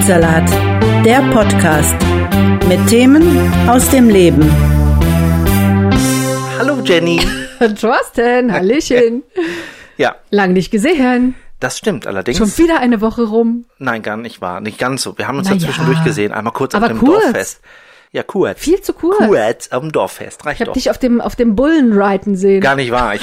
Fruchtsalat, der Podcast mit Themen aus dem Leben. Hallo Jenny. Thorsten, Hallöchen. Ja. Lang nicht gesehen. Das stimmt allerdings. Schon wieder eine Woche rum. Nein, gar nicht wahr. Nicht ganz so. Wir haben uns ja zwischendurch gesehen. Einmal kurz auf dem kurz. Dorffest. Ja, kurz. Viel zu kurz. Kurz auf dem Dorffest. Reicht Ich habe doch. dich auf dem Bullen reiten sehen. Gar nicht wahr.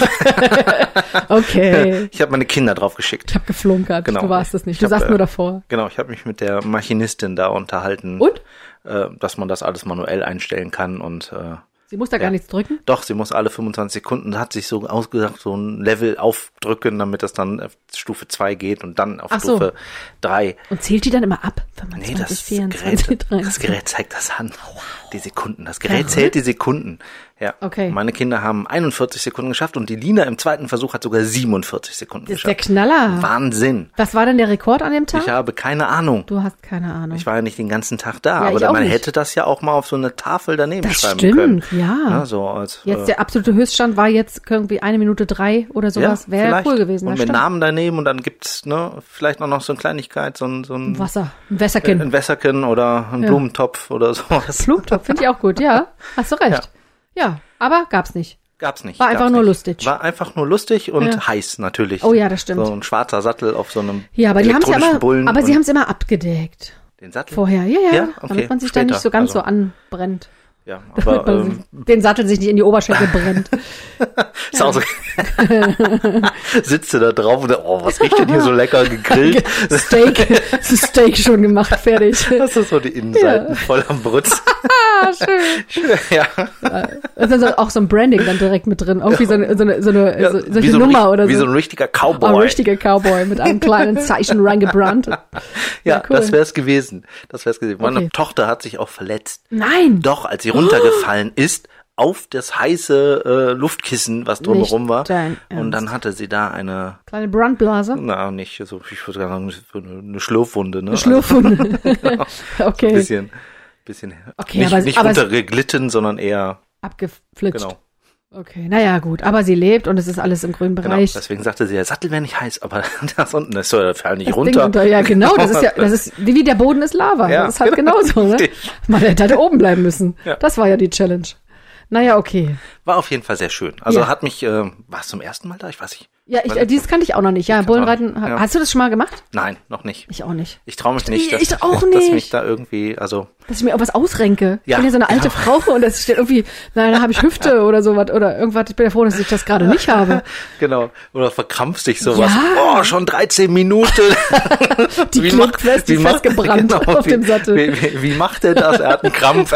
Okay. Ich habe meine Kinder drauf geschickt. Ich habe geflunkert. Genau. Du warst es nicht. Du saßt nur davor. Genau, ich habe mich mit der Machinistin da unterhalten. Und? Dass man das alles manuell einstellen kann und Sie muss da gar nichts drücken? Doch, sie muss alle 25 Sekunden, hat sich so ausgesagt, so ein Level aufdrücken, damit das dann auf Stufe 2 geht und dann auf Stufe 3. Und zählt die dann immer ab? 25, 24, 23. Das Gerät zeigt das an. Die Sekunden. Das Gerät zählt die Sekunden. Ja. Okay. Meine Kinder haben 41 Sekunden geschafft und die Lina im zweiten Versuch hat sogar 47 Sekunden Das ist geschafft. der Knaller. Wahnsinn. Was war denn der Rekord an dem Tag? Ich habe keine Ahnung. Du hast keine Ahnung. Ich war ja nicht den ganzen Tag da, Ja, aber ich auch man nicht. hätte das ja auch mal auf so eine Tafel daneben Das schreiben stimmt, können. ja. So als, Jetzt der absolute Höchststand war jetzt irgendwie 1 Minute 3 oder sowas. Wäre vielleicht. cool gewesen. Und das mit stimmt. Namen daneben und dann gibt's vielleicht auch noch so eine Kleinigkeit, so ein Wasser, ein Wässerchen. ein Wässerchen oder ein Blumentopf oder sowas. Blumentopf, finde ich auch gut, ja. Hast du recht. Ja, aber gab's nicht. Gab's nicht. War einfach nur lustig. War einfach nur lustig und heiß natürlich. Oh ja, das stimmt. So ein schwarzer Sattel auf so einem Ja, aber die haben's ja elektronischen Bullen. aber sie und haben's immer abgedeckt. den Sattel? Vorher, ja, Ja, okay, damit man sich da später, nicht so ganz also. so anbrennt. Ja, Damit aber man den Sattel sich nicht in die Oberschenkel brennt. ist auch so. Sitzt du da drauf und was riecht denn hier so lecker gegrillt? Steak schon gemacht, fertig. Das ist so die Innenseiten voll am Brutz. Ah, schön. Ja. Das ist auch so ein Branding dann direkt mit drin. Irgendwie so eine Wie so ein Nummer oder so. Wie so ein richtiger Cowboy. Ein richtiger Cowboy mit einem kleinen Zeichen reingebrannt. Ja, cool. das wär's gewesen. Meine Okay. Tochter hat sich auch verletzt. Nein. Doch, als sie runtergefallen ist, auf das heiße Luftkissen, was drumherum Nicht war. dein Ernst. Und dann hatte sie da eine, Kleine Brandblase. nicht so, ich würde sagen, eine Schlurfwunde, ne? Schlurfwunde. Also, Okay. bisschen, Okay, nicht aber runtergeglitten, sondern eher, abgeflitscht. genau. Okay, naja, gut. Aber sie lebt und es ist alles im grünen Genau, Bereich. deswegen sagte sie, der Sattel wäre nicht heiß, aber das unten, das soll fall nicht Das runter. Ding unter, ja, genau. Das ist wie der Boden ist Lava. Ja, das ist halt genau, genauso, ne? richtig. Man hätte halt oben bleiben müssen. Ja. Das war ja die Challenge. Naja, okay. War auf jeden Fall sehr schön. Also Ja. hat mich, war es zum ersten Mal da? Ich weiß nicht. Ja, dieses kannte ich auch noch nicht. Ja, Bullenreiten. Ja. Hast du das schon mal gemacht? Nein, noch nicht. Ich auch nicht. Ich traue mich nicht, Ich auch dass nicht. mich da irgendwie, also, Dass ich mir irgendwas ausrenke. Ich Ja, bin ja so eine alte Frau und das steht irgendwie, nein, da habe ich Hüfte oder sowas oder irgendwas. Ich bin ja froh, dass ich das gerade nicht habe. genau. Oder verkrampfst dich sowas. Ja. Oh, schon 13 Minuten. Die klebt fest, die festgebrannt auf dem Sattel. Wie macht er das? Er hat einen Krampf.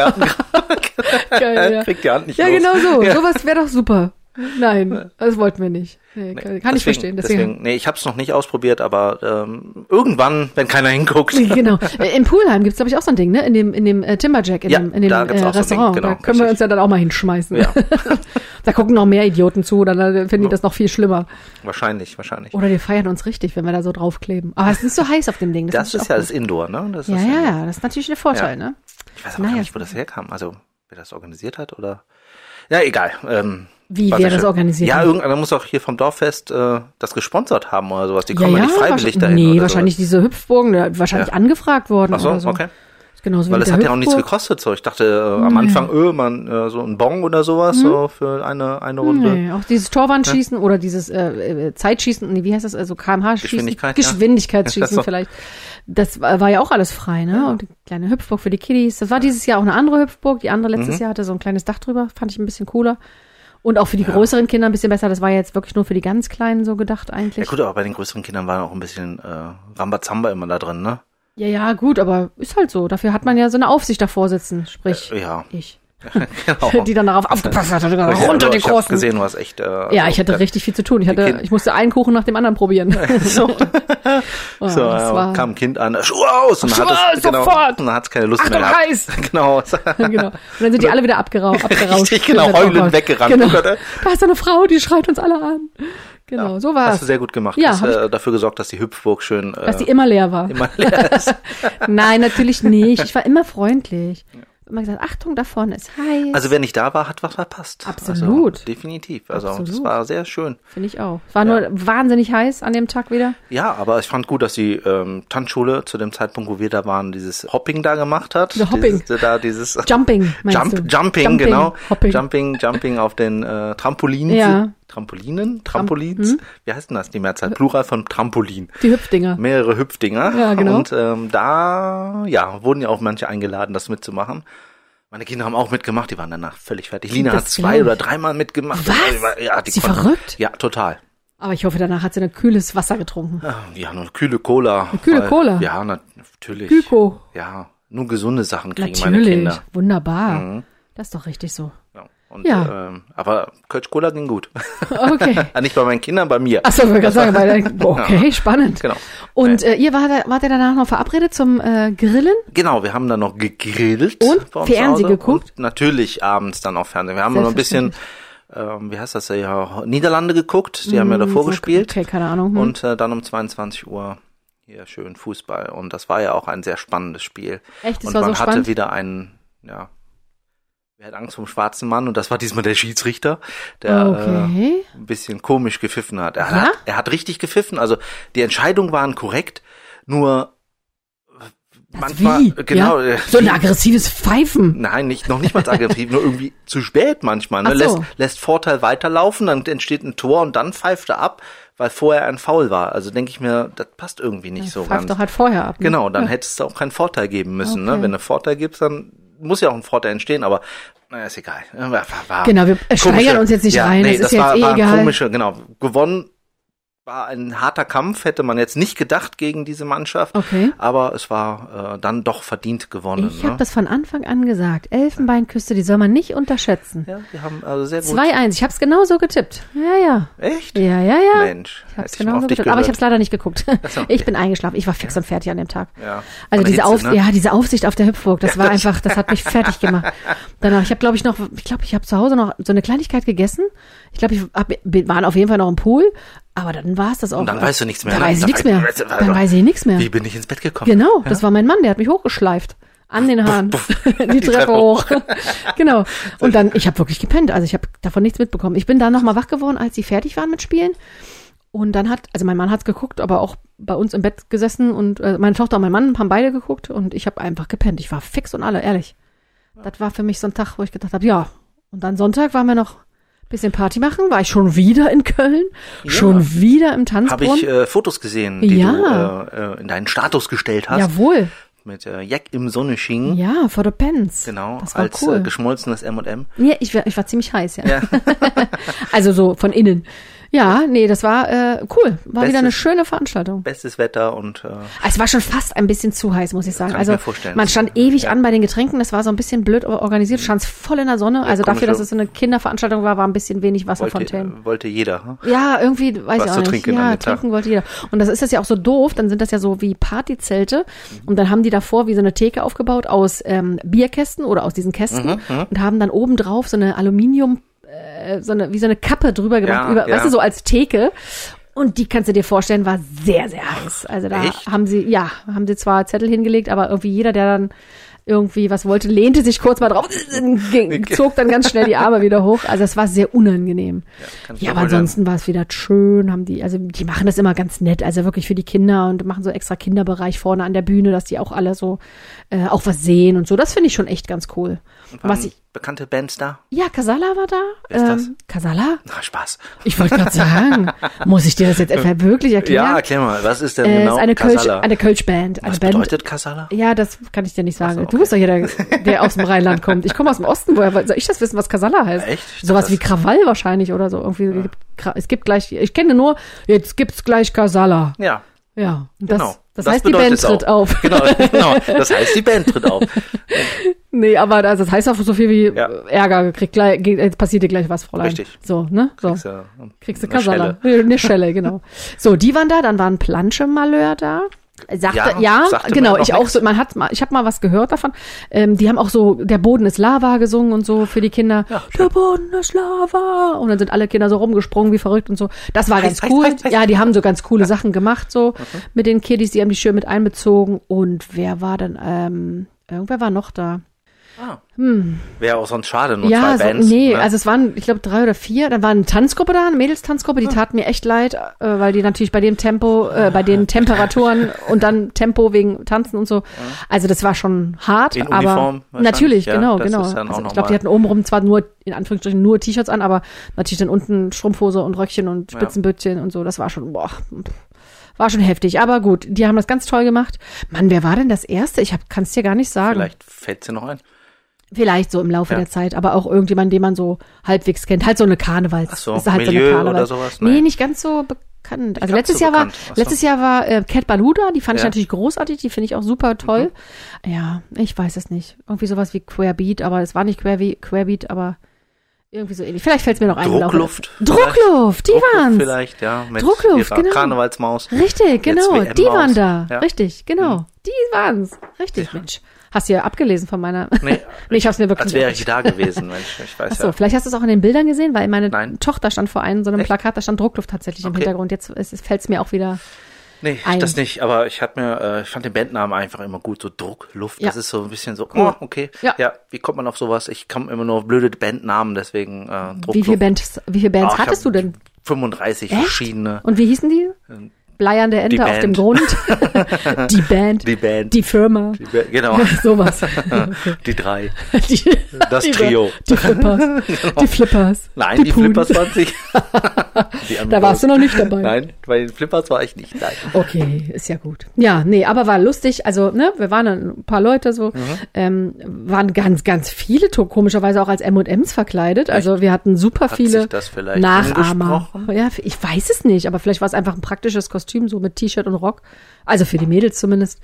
Geil, ja. Kriegt die Hand nicht Ja, los. genau so. Ja. Sowas wäre doch super. Nein, das wollten wir nicht. Nee, kann ich verstehen. Deswegen, ich habe es noch nicht ausprobiert, aber irgendwann, wenn keiner hinguckt. Genau. Im Poolheim gibt's glaube ich auch so ein Ding, ne? In dem Timberjack, Ja, in dem da gibt's auch so ein Ding, Restaurant. genau, Da können wir richtig. uns ja dann auch mal hinschmeißen. Ja. Da gucken noch mehr Idioten zu, dann finden die das noch viel schlimmer. Wahrscheinlich. Oder die feiern uns richtig, wenn wir da so draufkleben. Aber es ist so heiß auf dem Ding. Das ist auch ja gut. das Indoor, ne? Das Ja, ist ja, das ist natürlich der Vorteil, Ja. ne? Ich weiß aber gar nicht, wo das herkam. Also, wer das organisiert hat oder? Ja, egal. Wie, war wer sehr das schön. organisiert Ja, hat? irgendeiner muss auch hier vom Dorffest das gesponsert haben oder sowas. Die kommen ja nicht freiwillig dahin. Nee, oder wahrscheinlich sowas. diese Hüpfburgen, wahrscheinlich Ja. angefragt worden Ach so, oder so. okay. Genauso Weil wie das mit hat der ja auch nichts Hüpfburg. gekostet. So, ich dachte am Anfang, so ein Bon oder sowas so für eine Runde. Nee, auch dieses Torwandschießen oder dieses Zeitschießen, nee, wie heißt das, also kmh-Schießen? Geschwindigkeitsschießen Ja. vielleicht. Das war ja auch alles frei, ne? Und die kleine Hüpfburg für die Kiddies. Das war dieses Jahr auch eine andere Hüpfburg. Die andere letztes Jahr hatte so ein kleines Dach drüber. Fand ich ein bisschen cooler. Und auch für die größeren Kinder ein bisschen besser. Das war jetzt wirklich nur für die ganz Kleinen so gedacht eigentlich. Ja gut, aber bei den größeren Kindern war auch ein bisschen Rambazamba immer da drin, ne? Ja, gut, aber ist halt so. Dafür hat man ja so eine Aufsicht davor sitzen. Sprich, Ja. ich. Genau. Die dann darauf aufgepasst hat. Ja, Runter die ich hab's Großen. gesehen, du hast echt. Ja, ich hatte richtig viel zu tun. Ich musste einen Kuchen nach dem anderen probieren. So, Oh, so das war, kam ein Kind an, Schuhe aus! Und Schuhe dann hat aus, sofort! Und dann hat's keine Lust Achtung, mehr gehabt. heiß! Genau. genau. Und dann sind die alle wieder abgerauscht. Richtig, genau, Oh heulend Gott. weggerannt. Genau. Oh Gott, Da ist so eine Frau, die schreit uns alle an. Genau, so war Hast es. du sehr gut gemacht. Ja, Hast dafür gesorgt, dass die Hüpfburg schön Dass die immer leer war. immer leer ist. Nein, natürlich nicht. Ich war immer freundlich. immer gesagt, Achtung, da vorne ist heiß. Also wer nicht da war, hat was verpasst. Absolut. Also, definitiv. Also Absolut. das war sehr schön. Finde ich auch. Es war nur wahnsinnig heiß an dem Tag wieder. Ja, aber ich fand gut, dass die Tanzschule zu dem Zeitpunkt, wo wir da waren, dieses Hopping da gemacht hat. Hopping. Dieses Jumping, meinst du? Jumping, genau. Hopping. Jumping auf den Trampolinen. Ja. Trampolins? Wie heißt denn das, die Mehrzahl? Plural von Trampolin. Die Hüpfdinger. Mehrere Hüpfdinger. Ja, genau. Und da, wurden ja auch manche eingeladen, das mitzumachen. Meine Kinder haben auch mitgemacht, die waren danach völlig fertig. Lina hat 2 oder 3 Mal mitgemacht. Was? Ja, Ist sie verrückt? Ja, total. Aber ich hoffe, danach hat sie ein kühles Wasser getrunken. Ja, nur kühle Cola. Eine kühle Cola? Ja, natürlich. Gyko. Ja, nur gesunde Sachen kriegen Natürlich. meine Kinder. Wunderbar. Mhm. Das ist doch richtig so. Ja. Und, Ja. Aber Kölsch Cola ging gut. Okay. Nicht bei meinen Kindern, bei mir. Achso, ich wollte gerade sagen, okay, spannend. Genau. Und ihr wart ihr danach noch verabredet zum Grillen? Genau, wir haben dann noch gegrillt. Und bei uns Fernsehen zu Hause. geguckt? Und natürlich abends dann auch Fernsehen. Wir haben noch ein bisschen, wie heißt das ja, Niederlande geguckt. Die haben ja davor gespielt. Okay, keine Ahnung. Und dann um 22 Uhr hier schön Fußball. Und das war ja auch ein sehr spannendes Spiel. Echt, das und war man so hatte spannend? wieder einen, wer hat Angst vom schwarzen Mann? Und das war diesmal der Schiedsrichter, der Okay. ein bisschen komisch gepfiffen hat. Er hat richtig gepfiffen. Also die Entscheidungen waren korrekt, nur manchmal, Wie? genau. Ja? So ein aggressives Pfeifen. Nein, noch nicht mal aggressiv, nur irgendwie zu spät manchmal. Ne? Ach so. Lässt Vorteil weiterlaufen, dann entsteht ein Tor und dann pfeift er ab, weil vorher ein Foul war. Also denke ich mir, das passt irgendwie nicht so Pfeift ganz. doch halt vorher ab. Ne? Genau, dann hättest du auch keinen Vorteil geben müssen. Okay. Ne? Wenn du Vorteil gibst, dann muss ja auch ein Vorteil entstehen, aber naja, ist egal. War Genau, wir steigern uns jetzt nicht rein, das ist jetzt war egal. komische, genau. Gewonnen war ein harter Kampf, hätte man jetzt nicht gedacht gegen diese Mannschaft, Okay. aber es war dann doch verdient gewonnen. Ich habe das von Anfang an gesagt. Elfenbeinküste, die soll man nicht unterschätzen. Ja, wir haben also sehr gut. 2-1, ich habe es genau so getippt. Ja. Echt? Ja. Mensch, Ich habe es hätte ich mal genau auf so dich getippt. Aber ich habe gehört. es leider nicht geguckt. so, okay. Ich bin eingeschlafen. Ich war fix und fertig an dem Tag. Ja. Also Von der diese Hitze, ne? diese Aufsicht auf der Hüpfburg, das war einfach, das hat mich fertig gemacht. Danach, ich habe zu Hause noch so eine Kleinigkeit gegessen. Ich glaube, wir waren auf jeden Fall noch im Pool, aber dann war es das auch. Und dann weißt du nichts mehr. Dann weiß ich nichts mehr. Dann weiß ich nichts mehr. Wie bin ich ins Bett gekommen? Genau, das war mein Mann, der hat mich hochgeschleift. An den Haaren. Die Treppe hoch. Genau. Und dann, ich habe wirklich gepennt. Also ich habe davon nichts mitbekommen. Ich bin dann nochmal wach geworden, als sie fertig waren mit Spielen. Und dann mein Mann hat's geguckt, aber auch bei uns im Bett gesessen. Und meine Tochter und mein Mann haben beide geguckt. Und ich habe einfach gepennt. Ich war fix und alle, ehrlich. Das war für mich so ein Tag, wo ich gedacht habe, ja. Und dann Sonntag waren wir noch ein bisschen Party machen. War ich schon wieder in Köln. Ja. Schon wieder im Tanzbrunnen. Habe ich Fotos gesehen, die du in deinen Status gestellt hast. Jawohl. Mit Jack im Sonnenschein. Ja, for the pens. Genau, Das war als cool. Geschmolzenes M&M. Ja, ich war ziemlich heiß, ja. Also so von innen. Ja, nee, das war cool. War wieder eine schöne Veranstaltung. Bestes Wetter und Es war schon fast ein bisschen zu heiß, muss ich sagen. Kann ich Also mir vorstellen. man stand ewig an bei den Getränken, das war so ein bisschen blöd organisiert, stand voll in der Sonne. Also dafür, dass es so eine Kinderveranstaltung war ein bisschen wenig Wasserfontänen. wollte jeder. Hm? Ja, irgendwie, weiß Was ich auch zu nicht. trinken an Ja, dem Tag. trinken wollte jeder. Und das ist das ja auch so doof, dann sind das ja so wie Partyzelte. Und dann haben die davor wie so eine Theke aufgebaut aus Bierkästen oder aus diesen Kästen und haben dann oben drauf so eine Aluminium, wie so eine Kappe drüber gemacht, Ja. weißt du, so als Theke. Und die kannst du dir vorstellen, war sehr, sehr heiß. Also da Echt? haben sie zwar Zettel hingelegt, aber irgendwie jeder, der dann irgendwie was wollte, lehnte sich kurz mal drauf, zog dann ganz schnell die Arme wieder hoch. Also es war sehr unangenehm. Kann ich Ja, mir aber vorstellen. ansonsten war es wieder schön, die machen das immer ganz nett, also wirklich für die Kinder und machen so extra Kinderbereich vorne an der Bühne, dass die auch alle so auch was sehen und so. Das finde ich schon echt ganz cool. Waren bekannte Bands da? Ja, Casala war da. Wer ist das? Casala? Na, Spaß. Ich wollte gerade sagen, muss ich dir das jetzt etwa wirklich erklären? Ja, erklär mal, was ist denn genau ist Casala? eine Kölsch-Band. Was bedeutet Casala? Ja, das kann ich dir nicht sagen. Ach so, okay. Du bist doch hier der aus dem Rheinland kommt. Ich komme aus dem Osten, woher soll ich das wissen, was Casala heißt? Echt? Ich Sowas dachte, wie Krawall wahrscheinlich oder so. Irgendwie es gibt gleich, ich kenne nur, jetzt gibt's gleich Casala. Ja, Ja, und genau. das heißt, die bedeutet Band es auch. tritt auf. Genau, das heißt, die Band tritt auf. Nee, aber also das heißt auch so viel wie Ja. Ärger, jetzt passiert dir gleich was, Fräulein. Richtig. So, ne? So. Kriegst du Casala. Eine Schelle, genau. So, die waren da, dann war ein Planschemalheur da. Sagte genau, mir ich noch auch so, ich habe mal was gehört davon. Die haben auch so, der Boden ist Lava gesungen und so für die Kinder. Ja, der Boden ist Lava. Und dann sind alle Kinder so rumgesprungen wie verrückt und so. Das war ganz heiß, cool. heiß. Ja, die haben so ganz coole Sachen gemacht, so mit den Kiddies, die haben die schön mit einbezogen. Und wer war dann, irgendwer war noch da. Wäre auch sonst schade, nur Ja, zwei Bands. nee, ne? also es waren, ich glaube, 3 oder 4. Dann war eine Tanzgruppe da, eine Mädelstanzgruppe, die tat mir echt leid, weil die natürlich bei dem Tempo, bei den Temperaturen und dann Tempo wegen Tanzen und so. Also das war schon hart, In aber Uniform natürlich, ja, genau. das ist dann auch Also noch ich glaube, mal- die hatten obenrum zwar nur, in Anführungsstrichen, nur T-Shirts an, aber natürlich dann unten Strumpfhose und Röckchen und Spitzenböttchen und so. Das war schon, war schon heftig. Aber gut, die haben das ganz toll gemacht. Mann, wer war denn das Erste? kann es dir gar nicht sagen. Vielleicht fällt sie noch ein. Vielleicht so im Laufe der Zeit, aber auch irgendjemand, den man so halbwegs kennt. Halt so eine Karnevals. Ach so, ist halt Milieu so eine oder sowas? Nee, nicht ganz so bekannt. Also ganz letztes so Jahr bekannt. Ach so. letztes Jahr war Cat Baluda, die fand ich Ja. natürlich großartig, die finde ich auch super toll. Ja, ich weiß es nicht. Irgendwie sowas wie Querbeat, aber es war nicht Querbeat, aber irgendwie so ähnlich. Vielleicht fällt es mir noch ein. im Laufe der- Druckluft, die waren's. Vielleicht, ja. Mit Druckluft, ihrer genau. Karnevalsmaus. Richtig, genau. WM Die waren Maus. da. Ja. Richtig, genau. Die waren's. Richtig, Mensch. Hast du ja abgelesen von meiner. Nee, Nee, ich hab's mir wirklich als wäre ich da gewesen, Mensch. Ich weiß Achso, ja. vielleicht hast du es auch in den Bildern gesehen, weil meine Nein. Tochter stand vor einem so einem Echt? Plakat, da stand Druckluft tatsächlich im Okay. Hintergrund. Jetzt fällt es mir auch wieder. Nee, ein. das nicht, aber ich fand den Bandnamen einfach immer gut, so Druckluft, Ja. das ist so ein bisschen so, Cool. okay, Ja. wie kommt man auf sowas? Ich komme immer nur auf blöde Bandnamen, deswegen Druckluft. Wie viele Bands Ich hattest du hab denn? 35 Echt? verschiedene. Und wie hießen die? Bleiernde Ente Die auf dem Band. Grund. Die Band. Die Band. Die Firma. Genau, Sowas. die drei. Die, Das die, Trio. Die Flippers. Die Flippers. Nein, die Puden. Flippers waren sich. Da warst du noch nicht dabei. Nein, bei den Flippers war ich nicht. Nein. Okay, ist ja gut. Ja, nee, aber war lustig. Also, ne, wir waren ein paar Leute so, waren ganz viele, komischerweise auch als M&M's verkleidet. Also wir hatten super Hat viele sich das vielleicht Nachahmer. angesprochen? Ja, ich weiß es nicht, aber vielleicht war es einfach ein praktisches Kostüm, so mit T-Shirt und Rock. Also für die Mädels zumindest.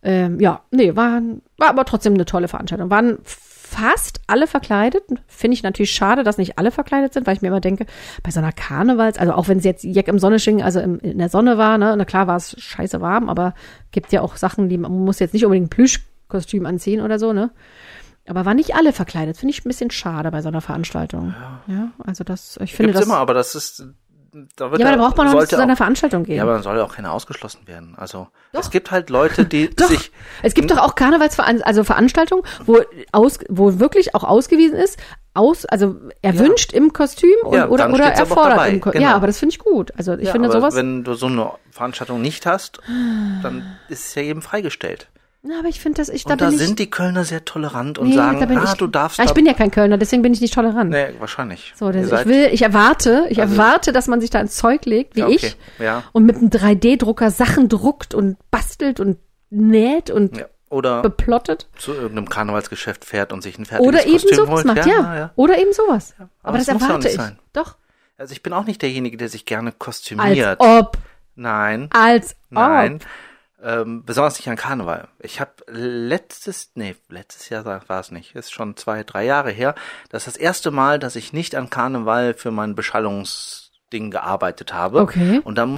War aber trotzdem eine tolle Veranstaltung. Waren fast alle verkleidet. Finde ich natürlich schade, dass nicht alle verkleidet sind, weil ich mir immer denke, bei so einer Karnevals, also auch wenn es jetzt Jack im Sonnenschein, also in der Sonne war, ne, na klar war es scheiße warm, aber gibt ja auch Sachen, man muss jetzt nicht unbedingt ein Plüschkostüm anziehen oder so, ne? Aber waren nicht alle verkleidet. Finde ich ein bisschen schade bei so einer Veranstaltung. Ja, also ich finde Gibt's das. immer, aber das ist, da wird Ja, aber da braucht man noch nicht sollte zu seiner auch- Veranstaltung gehen. Ja, aber dann soll ja auch keiner ausgeschlossen werden. Also, es gibt halt Leute, die Doch, sich, es gibt doch auch Veranstaltungen, wo wirklich auch ausgewiesen ist, also erwünscht im Kostüm Ja, oder dann steht's aber auch erfordert dabei, im Kostüm. genau. Ja, aber das finde ich gut. Also ich ja, finde aber sowas. wenn du so eine Veranstaltung nicht hast, dann ist es ja jedem freigestellt. Na, aber ich finde das, Und da sind die Kölner sehr tolerant und nee, sagen, da bin ich, du darfst ich da- bin ja kein Kölner, deswegen bin ich nicht tolerant. Nee, wahrscheinlich. So, Ihr seid- ich erwarte, dass man sich da ins Zeug legt, wie Ja, okay. ich, Ja. und mit einem 3D-Drucker Sachen druckt und bastelt und näht und Ja. Oder beplottet. zu irgendeinem Karnevalsgeschäft fährt und sich ein fertiges Oder eben Kostüm sowas holt. macht, ja. Oder eben sowas. Aber das das muss ja auch erwarte nicht ich. sein. Doch. Also ich bin auch nicht derjenige, der sich gerne Als kostümiert. ob. Nein. Als Nein. ob. Besonders nicht an Karneval. Ich habe letztes Jahr war es nicht, ist schon 2-3 Jahre her, das ist das erste Mal, dass ich nicht an Karneval für mein Beschallungsding gearbeitet habe. Okay. Und da habe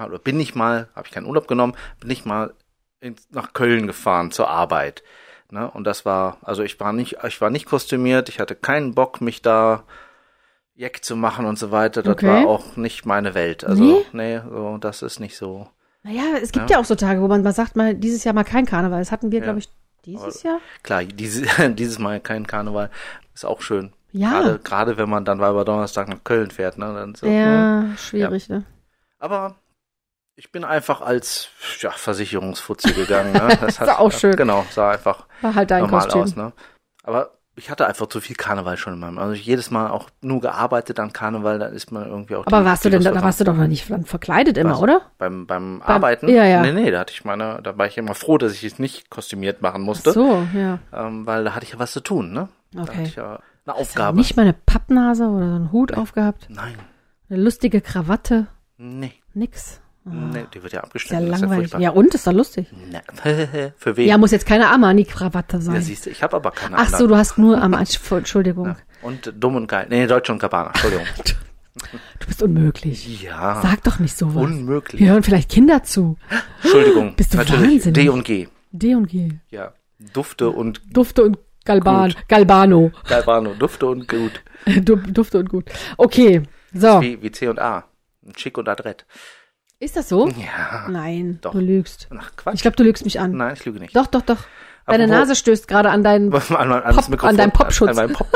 ich keinen Urlaub genommen, bin ich mal nach Köln gefahren zur Arbeit. Ne? Und das war, also ich war nicht kostümiert, ich hatte keinen Bock, mich da Jack zu machen und so weiter. Das Okay. war auch nicht meine Welt. Also, so, das ist nicht so. Naja, es gibt ja auch so Tage, wo man mal sagt, mal dieses Jahr mal kein Karneval. Das hatten wir, glaube ich, dieses Jahr. Klar, dieses Mal kein Karneval. Ist auch schön. Ja. Gerade wenn man dann Donnerstag nach Köln fährt. Ne? Dann so, Ja, schwierig, ne? Aber ich bin einfach als Versicherungsfutzi gegangen. Ne? Das Sah auch schön. Genau, sah einfach War halt dein normal Kostüm. aus. Ne? Aber ich hatte einfach zu viel Karneval schon in meinem. Also jedes Mal auch nur gearbeitet an Karneval, dann ist man irgendwie auch. Aber da warst du doch noch nicht verkleidet immer, Was? oder? Beim Arbeiten? Ja, ja. Nee, da war ich immer froh, dass ich es nicht kostümiert machen musste. Ach so, ja. Weil da hatte ich ja was zu tun, ne? Da Okay. hatte ich ja eine Hast du Aufgabe. nicht mal eine Pappnase oder so einen Hut aufgehabt? Nein, Eine lustige Krawatte? nee, Nix. nee, die wird ja Ist ja abgeschnitten. langweilig. furchtbar. Ja, und? Ist doch lustig. Nee. Für wen? Ja, muss jetzt keine Armani-Krawatte sein. Ja, siehst du, ich habe aber keine Ach so, du hast nur Entschuldigung. Ja. Und dumm und geil. Nee, Deutsch und Gabbana, Entschuldigung. Du bist unmöglich. Ja, Sag doch nicht sowas. unmöglich. Wir hören vielleicht Kinder zu. Entschuldigung. Bist du natürlich. wahnsinnig? D und G. D und G. Ja, Dufte und Dufte und Gut. Galbano. Galvano. Dufte und gut. Dufte und gut. Okay, so. Wie C und A. Schick und adrett. Ist das so? Ja. Nein, Doch. du lügst. Ach, Quatsch. Ich glaube, du lügst mich an. Nein, ich lüge nicht. Doch. Deine Nase stößt gerade an deinen an deinen Popschutz. An meinen Pop.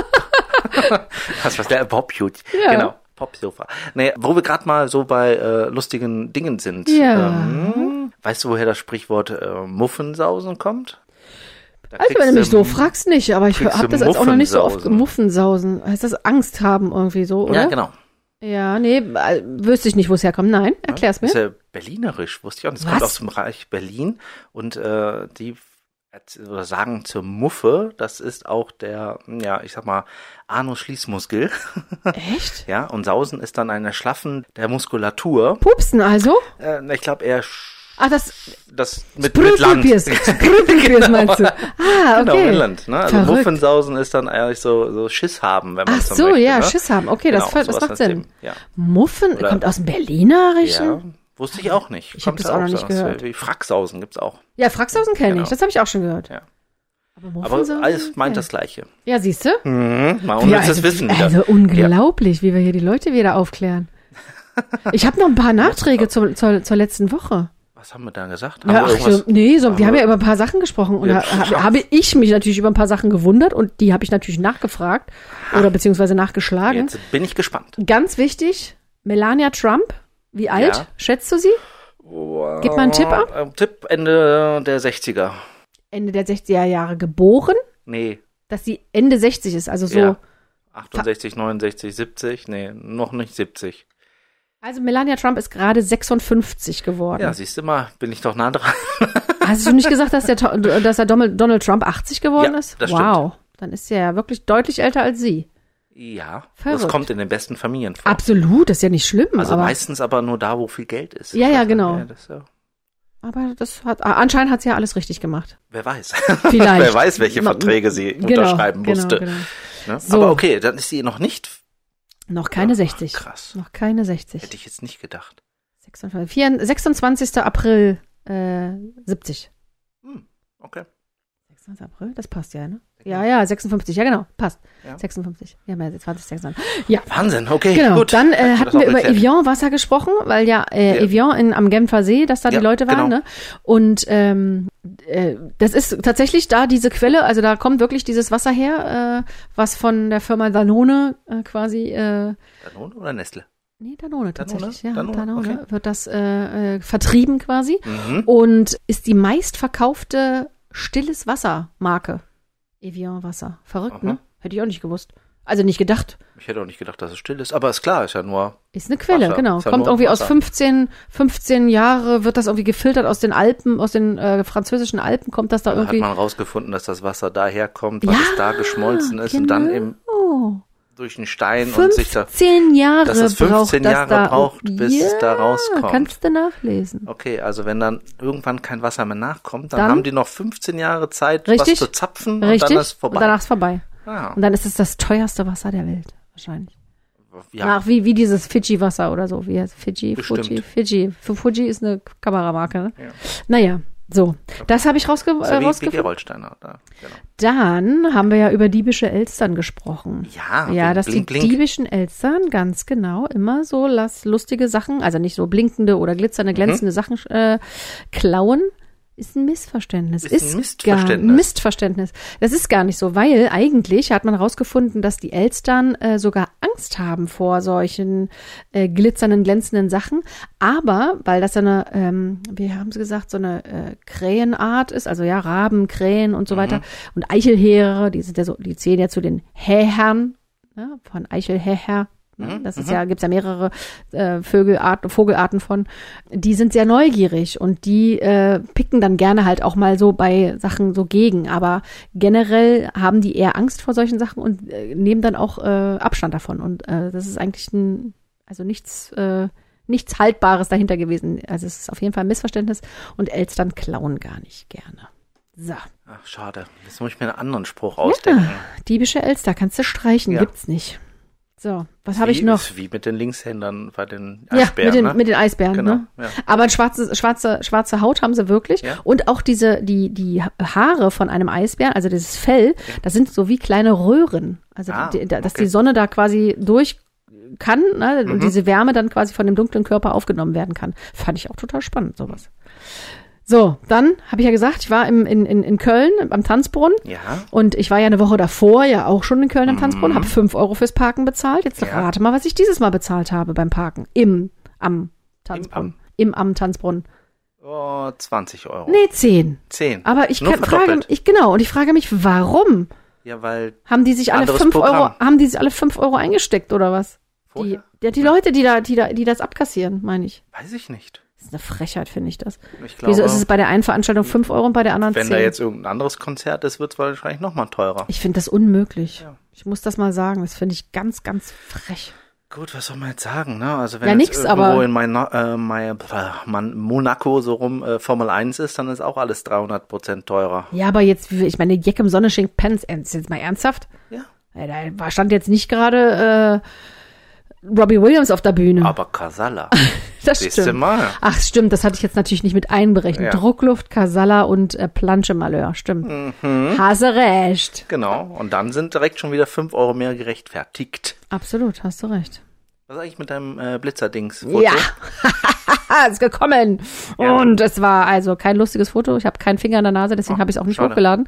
Was der Popschutz. Ja. Genau. Popsofa. Nee, wo wir gerade mal so bei lustigen Dingen sind. Ja. Weißt du, woher das Sprichwort Muffensausen kommt? Da Also wenn du kriegst mich so fragst, nicht, aber ich kriegst habe du das jetzt auch noch nicht so oft Muffensausen. Muffensausen. Heißt das Angst haben irgendwie so, oder? Ja, genau. Ja, nee, wüsste ich nicht, wo es herkommt. Nein, erklär's mir. Das ist ja berlinerisch, wusste ich auch. Das kommt aus dem Bereich Berlin und die sagen zur Muffe, das ist auch der, ja, ich sag mal, Anus-Schließmuskel. Echt? Ja, und Sausen ist dann ein Erschlaffen der Muskulatur. Pupsen also? Ich glaube eher Ach, das mit Land. Sprühpiers meinst du? Ah, okay. Genau, Inland. Ne? Also Verrückt. Muffensausen ist dann eigentlich so Schiss haben, wenn man Ach so so, möchte. ja, Ne? Schiss haben. Okay, das Genau, macht sowas Sinn. Ja. Muffen Oder- kommt aus dem Berlinerischen? Ja, wusste ich auch nicht. Ich hab Kommt das auch noch nicht so gehört. Wie Fracksausen gibt's auch. Ja, Fracksausen kenne Genau. ich. Das habe ich auch schon gehört. Ja. Aber Aber Muffensausen? alles meint Okay. das Gleiche. Ja, siehst du? Mal unnützes Wissen wieder. Also unglaublich, wie wir hier die Leute wieder aufklären. Ich habe noch ein paar Nachträge zur letzten Woche. Was haben wir da gesagt? Ja, Haben wir irgendwas- wir haben ja über ein paar Sachen gesprochen und Ja, da habe ich mich natürlich über ein paar Sachen gewundert und die habe ich natürlich nachgefragt oder beziehungsweise nachgeschlagen. Jetzt bin ich gespannt. Ganz wichtig, Melania Trump, wie alt Ja. schätzt du sie? Gib mal einen Tipp ab. Tipp Ende der 60er. Ende der 60er Jahre geboren, Nee, dass sie Ende 60 ist, also so. ja. 68, 69, 70. Nee, noch nicht 70. Also Melania Trump ist gerade 56 geworden. Ja, siehst du mal, bin ich doch nah dran. Hast du nicht gesagt, dass der Donald Trump 80 geworden Ja, ist? das wow, dann ist er ja wirklich deutlich älter als sie. Ja, Verrückt. das kommt in den besten Familien vor. Absolut, das ist ja nicht schlimm. Also aber, meistens aber nur da, wo viel Geld ist. Ja, ja, genau. Ja, das, aber anscheinend hat sie ja alles richtig gemacht. wer weiß. Vielleicht. Wer weiß, welche Verträge sie unterschreiben musste. Genau. Ne? So. Aber okay, dann ist sie noch nicht. Noch keine 60. Krass. Noch keine 60. Hätte ich jetzt nicht gedacht. 26. April 70. Okay. 26. April, das passt ja, ne? Ja, 56, ja genau, passt. Ja. 56. Ja, mehr als 20, 26. Ja. Wahnsinn, okay, Genau, gut. dann Das hatten auch wir über geklärt. Evian-Wasser gesprochen, weil ja Evian am Genfer See, dass da die Ja, Leute waren, genau. ne? Und das ist tatsächlich da diese Quelle, also da kommt wirklich dieses Wasser her, was von der Firma Danone quasi Danone oder Nestle? Nee, Danone tatsächlich. Ja, Danone, Danone okay. wird das vertrieben quasi und ist die meistverkaufte stilles Wasser-Marke. Evian Wasser. Verrückt, Aha. ne? Hätte ich auch nicht gewusst. Also nicht gedacht. Ich hätte auch nicht gedacht, dass es still ist, aber ist klar, ist ja nur. Ist eine Quelle, Wasser. genau. Ist ja Kommt nur irgendwie aus Wasser. 15 Jahre, wird das irgendwie gefiltert aus den Alpen, aus den französischen Alpen, kommt das da Da hat irgendwie. man rausgefunden, dass das Wasser daher kommt, was Ja, es da geschmolzen ist und dann eben genau. durch den Stein und sich da. 15 Jahre dass es 15 braucht Jahre das da. braucht, bis es da rauskommt. Kannst du nachlesen. Okay, also wenn dann irgendwann kein Wasser mehr nachkommt, dann Dann- haben die noch 15 Jahre Zeit, Richtig. was zu zapfen Richtig? und dann ist vorbei. Und danach ist vorbei. Ah, Und dann ist es das teuerste Wasser der Welt. Wahrscheinlich. ja, Nach, wie dieses Fidschi-Wasser oder so. Wie heißt Fidschi? Bestimmt. Fuji. Fuji ist eine Kameramarke, ne? Ja. Naja, so. Das habe ich ist ja wie rausgefunden. Gerolsteiner. Da, genau. Dann haben wir ja über diebische Elstern gesprochen. Ja, Ja, dass blink, die blink. diebischen Elstern ganz genau immer so lustige Sachen, also nicht so blinkende oder glitzernde, glänzende Sachen klauen, ist ein Missverständnis. Ist ein Ein Missverständnis. Missverständnis. Das ist gar nicht so, weil eigentlich hat man rausgefunden, dass die Elstern sogar Angst haben vor solchen glitzernden, glänzenden Sachen. Aber, weil das eine, wie haben sie gesagt, so eine Krähenart ist, also ja, Raben, Krähen und so weiter. Und Eichelheere, die sind ja so, die zählen ja zu den Hähern, ne, von Eichelheher. Das ist ja, gibt's ja mehrere Vogelarten von. Die sind sehr neugierig und die picken dann gerne halt auch mal so bei Sachen so gegen. Aber generell haben die eher Angst vor solchen Sachen und nehmen dann auch Abstand davon. Und das ist eigentlich nichts Haltbares dahinter gewesen. Also es ist auf jeden Fall ein Missverständnis und Elstern klauen gar nicht gerne. So. Ach, schade. Jetzt muss ich mir einen anderen Spruch ausdenken. Diebische Elster kannst du streichen, Ja. gibt's nicht. So, was habe ich noch? Ist wie mit den Linkshändern bei den Ja, Eisbären, mit den Eisbären, Genau, ne? ja. Aber schwarze Haut haben sie wirklich. Ja. Und auch die Haare von einem Eisbären, also dieses Fell, das sind so wie kleine Röhren. Also, dass okay. die Sonne da quasi durch kann, ne? Und diese Wärme dann quasi von dem dunklen Körper aufgenommen werden kann. Fand ich auch total spannend, sowas. So, dann habe ich ja gesagt, ich war in Köln am Tanzbrunnen. Ja. Und ich war ja eine Woche davor ja auch schon in Köln am Tanzbrunnen, habe 5 Euro fürs Parken bezahlt. Jetzt rate mal, was ich dieses Mal bezahlt habe beim Parken am Tanzbrunnen. Am Tanzbrunnen. Oh, 20 Euro. Nee, 10. 10. Aber ich Nur verdoppelt. und ich frage mich, warum? Ja, weil Haben die sich alle anderes 5 Euro, Programm. haben die sich alle 5 Euro eingesteckt oder was? Die Leute, die das abkassieren, meine ich. Weiß ich nicht. Das ist eine Frechheit, finde ich das. Ich glaube, Wieso ist es bei der einen Veranstaltung 5 Euro und bei der anderen 10? wenn da jetzt irgendein anderes Konzert ist, wird es wahrscheinlich nochmal teurer. Ich finde das unmöglich. Ja. Ich muss das mal sagen. Das finde ich ganz, ganz frech. Gut, was soll man jetzt sagen, ne? Also wenn Ja, jetzt nix, irgendwo aber- in Monaco so rum Formel 1 ist, dann ist auch alles 300% teurer. Ja, aber jetzt, ich meine, Jack im Sonne schenkt Pence. Jetzt mal ernsthaft? Ja. Da stand jetzt nicht gerade Robbie Williams auf der Bühne. Aber Casalla. Das Siehste stimmt. mal. Ach, stimmt, das hatte ich jetzt natürlich nicht mit einberechnet. Ja. Druckluft, Casalla und Planche-Malheur, stimmt. Hast recht. Genau. Und dann sind direkt schon wieder 5 Euro mehr gerechtfertigt. Absolut, hast du recht. Was ist eigentlich mit deinem Blitzer-Dings? Ja, ist gekommen. Ja. Und es war also kein lustiges Foto. Ich habe keinen Finger in der Nase, deswegen habe ich es auch nicht schade. hochgeladen.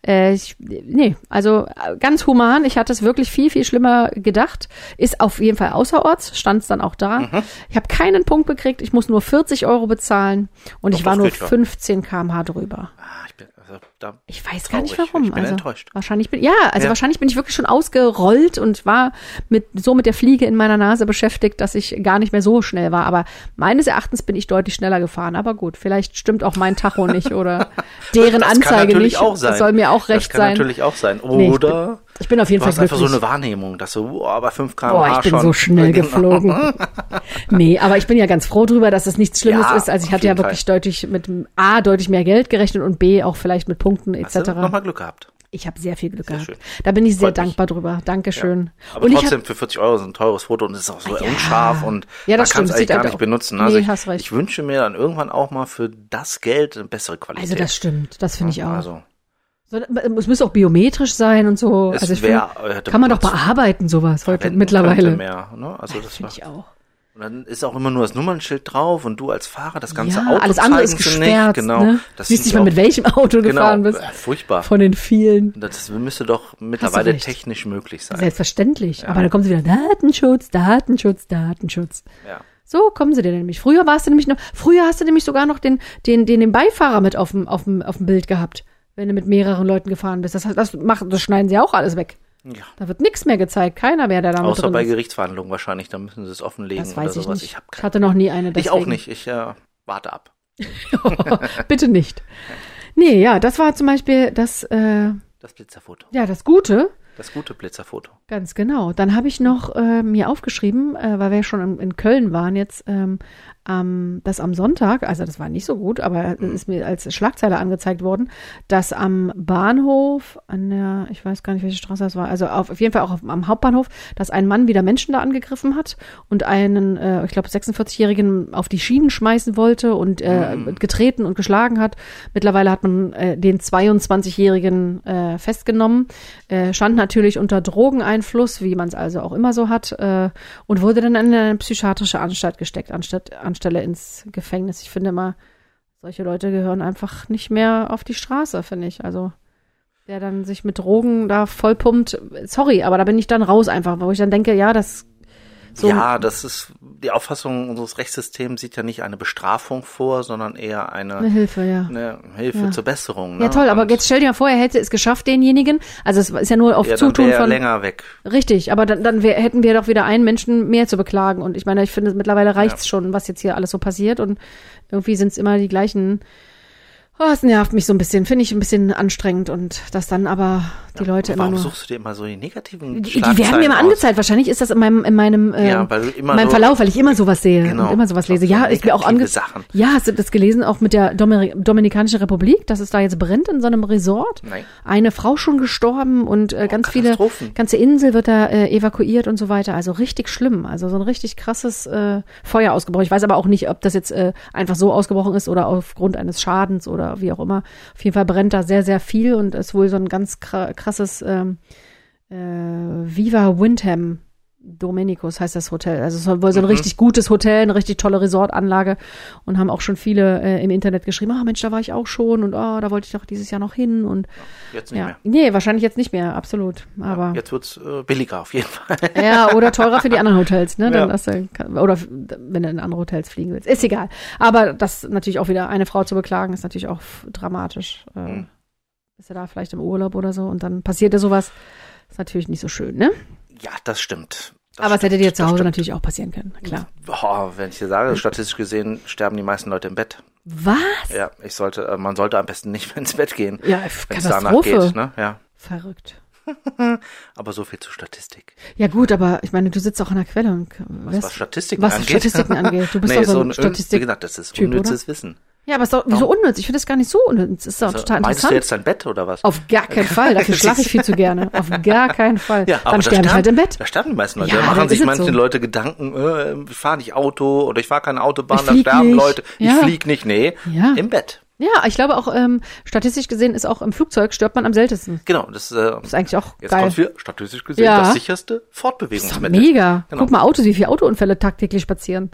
Also ganz human. Ich hatte es wirklich viel, viel schlimmer gedacht. Ist auf jeden Fall außerorts, stand es dann auch da. Ich habe keinen Punkt gekriegt. Ich muss nur 40 Euro bezahlen und Doch, ich war das nur geht ja. 15 km/h drüber. Ich weiß gar nicht traurig. warum. Ich bin enttäuscht. Wahrscheinlich bin ich wirklich schon ausgerollt und war mit der Fliege in meiner Nase beschäftigt, dass ich gar nicht mehr so schnell war. Aber meines Erachtens bin ich deutlich schneller gefahren. Aber gut, vielleicht stimmt auch mein Tacho nicht oder deren Das Anzeige kann natürlich nicht. auch sein. Das soll mir auch recht Das kann sein. natürlich auch sein. Nee, Oder ich bin auf jeden du Fall hast einfach glücklich. so eine Wahrnehmung, dass so, aber 5 km/h Boah, ich bin schon. so schnell Genau. geflogen. Nee, aber ich bin ja ganz froh drüber, dass es nichts Schlimmes Ja, ist. Also ich auf hatte ja jeden wirklich deutlich mit A, deutlich mehr Geld gerechnet und B, auch vielleicht mit Punkten Hast du etc. nochmal Glück gehabt. Ich habe sehr viel Glück Sehr gehabt. schön. Da bin ich sehr Freut mich. dankbar drüber. Dankeschön. Aber Und trotzdem, für 40 Euro ist ein teures Foto und es ist auch so unscharf und Ja, man das kann es stimmt. eigentlich Sieht gar halt nicht auch- benutzen. Nee, Also hast recht. ich wünsche mir dann irgendwann auch mal für das Geld eine bessere Qualität. Also das stimmt, das finde ich auch. Also, So, es muss auch biometrisch sein und so. es Also ich wär- finde, hätte kann man man doch bearbeiten, sowas heute verwenden mittlerweile. könnte Mehr, ne? Also das Finde war, ich auch. und dann ist auch immer nur das Nummernschild drauf und du als Fahrer das ganze Ja, Auto alles andere ist zeigen sie gesperrt. nicht. Genau. Ne? Das Siehst finde nicht mal, ich mit welchem Auto du gefahren bist. Furchtbar. Von den vielen. Das müsste doch mittlerweile recht. technisch möglich sein. Selbstverständlich. Aber dann kommen sie wieder, Datenschutz. Ja. So kommen sie dir nämlich. Früher hast du nämlich sogar noch den Beifahrer mit auf dem Bild gehabt, wenn du mit mehreren Leuten gefahren bist. Das schneiden sie auch alles weg. Ja. Da wird nichts mehr gezeigt. Keiner mehr, der da mit Außer drin bei ist. Gerichtsverhandlungen wahrscheinlich, da müssen sie es offenlegen Das oder weiß ich sowas. nicht. Ich, Ich hatte noch nie eine. ich auch deswegen. nicht. Ich warte ab. Bitte nicht. Nee, ja, das war zum Beispiel das Blitzerfoto. das Gute. Das gute Blitzerfoto. Ganz genau. Dann habe ich noch mir aufgeschrieben, weil wir ja schon in Köln waren jetzt, dass am Sonntag, also das war nicht so gut, aber es ist mir als Schlagzeile angezeigt worden, dass am Bahnhof, ich weiß gar nicht, welche Straße das war, also auf jeden Fall auch am Hauptbahnhof, dass ein Mann wieder Menschen da angegriffen hat und einen, ich glaube 46-Jährigen auf die Schienen schmeißen wollte und getreten und geschlagen hat. Mittlerweile hat man den 22-Jährigen festgenommen, stand natürlich unter Drogeneinfluss, wie man es also auch immer so hat, und wurde dann in eine psychiatrische Anstalt gesteckt, anstelle ins Gefängnis. Ich finde immer, solche Leute gehören einfach nicht mehr auf die Straße, finde ich. Also der dann sich mit Drogen da vollpumpt, sorry, aber da bin ich dann raus einfach, wo ich dann denke, ja, das so. Ja, das ist die Auffassung unseres Rechtssystems sieht ja nicht eine Bestrafung vor, sondern eher Eine Hilfe, ja. eine Hilfe zur Besserung. Ne? Ja, toll, aber Und jetzt stell dir mal vor, er hätte es geschafft, denjenigen. Also es ist ja nur auf dann Zutun wär er von. länger weg. Richtig, aber dann hätten wir doch wieder einen Menschen mehr zu beklagen. Und ich meine, ich finde, mittlerweile reicht's schon, was jetzt hier alles so passiert. Und irgendwie sind es immer die gleichen. Oh, es nervt mich so ein bisschen, finde ich ein bisschen anstrengend. Und dass dann aber die Leute immer Warum nur. suchst du dir immer so die negativen Die werden mir immer Schlagzeilen angezeigt. Wahrscheinlich ist das in meinem weil du immer so- Verlauf, weil ich immer sowas sehe Genau. und immer sowas lese. Ja, ist mir auch Negative Sachen. Ja, hast du das gelesen, auch mit der Dominikanischen Republik, dass es da jetzt brennt in so einem Resort? Nein. Eine Frau schon gestorben und ganz viele, Katastrophen. ganze Insel wird da evakuiert und so weiter. Also richtig schlimm. Also so ein richtig krasses Feuer ausgebrochen. Ich weiß aber auch nicht, ob das jetzt einfach so ausgebrochen ist oder aufgrund eines Schadens oder wie auch immer. Auf jeden Fall brennt da sehr, sehr viel und ist wohl so ein ganz krasses Viva Windham Domenicus heißt das Hotel. Also es soll wohl so ein richtig gutes Hotel, eine richtig tolle Resortanlage und haben auch schon viele im Internet geschrieben, Mensch, da war ich auch schon und da wollte ich doch dieses Jahr noch hin und Jetzt nicht mehr. Nee, wahrscheinlich jetzt nicht mehr, absolut. Aber Jetzt wird's billiger auf jeden Fall. ja, oder teurer für die anderen Hotels, ne? Dann Ja. oder wenn du in andere Hotels fliegen willst. Ist egal. Aber das natürlich auch wieder eine Frau zu beklagen, ist natürlich auch dramatisch. Bist du da vielleicht im Urlaub oder so und dann passiert dir sowas. Ist natürlich nicht so schön, ne? Ja, das stimmt. Aber es hätte dir zu Hause natürlich auch passieren können, klar. Boah, wenn ich dir sage, statistisch gesehen sterben die meisten Leute im Bett. Was? Ja, man sollte am besten nicht mehr ins Bett gehen. Ja, wenn es danach Katastrophe. geht, ne? Ja. Verrückt. Aber so viel zu Statistik. Ja gut, aber ich meine, du sitzt auch an der Quelle und Was Statistiken was angeht. Statistiken angeht. Du bist Nee, doch so ein wie Statistik. gesagt, das ist Typ, unnützes Wissen. Ja, aber ist doch wieso unnütz? Ich finde das gar nicht so unnütz. Ist doch total Meinst du interessant. jetzt dein Bett oder was? Auf gar keinen Fall. Dafür schlafe ich viel zu gerne. Auf gar keinen Fall. Ja, aber Dann sterbe ich halt im Bett. Da sterben die meisten Leute. Ja, da machen dann sich ist es manche so. Leute Gedanken, ich fahre nicht Auto oder ich fahre keine Autobahn, Ich da flieg sterben nicht. Leute. Ich Ja. flieg nicht, nee, Ja. im Bett. Ja, ich glaube auch, statistisch gesehen ist auch im Flugzeug stirbt man am seltensten. Genau, das Ist eigentlich auch jetzt geil. kommt wieder statistisch gesehen Ja. das sicherste Ist doch Fortbewegungsmittel. mega. Genau. Guck mal Autos, wie viele Autounfälle tagtäglich spazieren.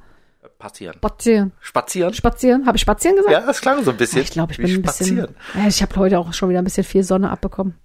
Spazieren? Spazieren. Habe ich spazieren gesagt? Ja, das klang so ein bisschen. Ich glaube, ich wie bin ein bisschen. spazieren. Ja, ich habe heute auch schon wieder ein bisschen viel Sonne abbekommen.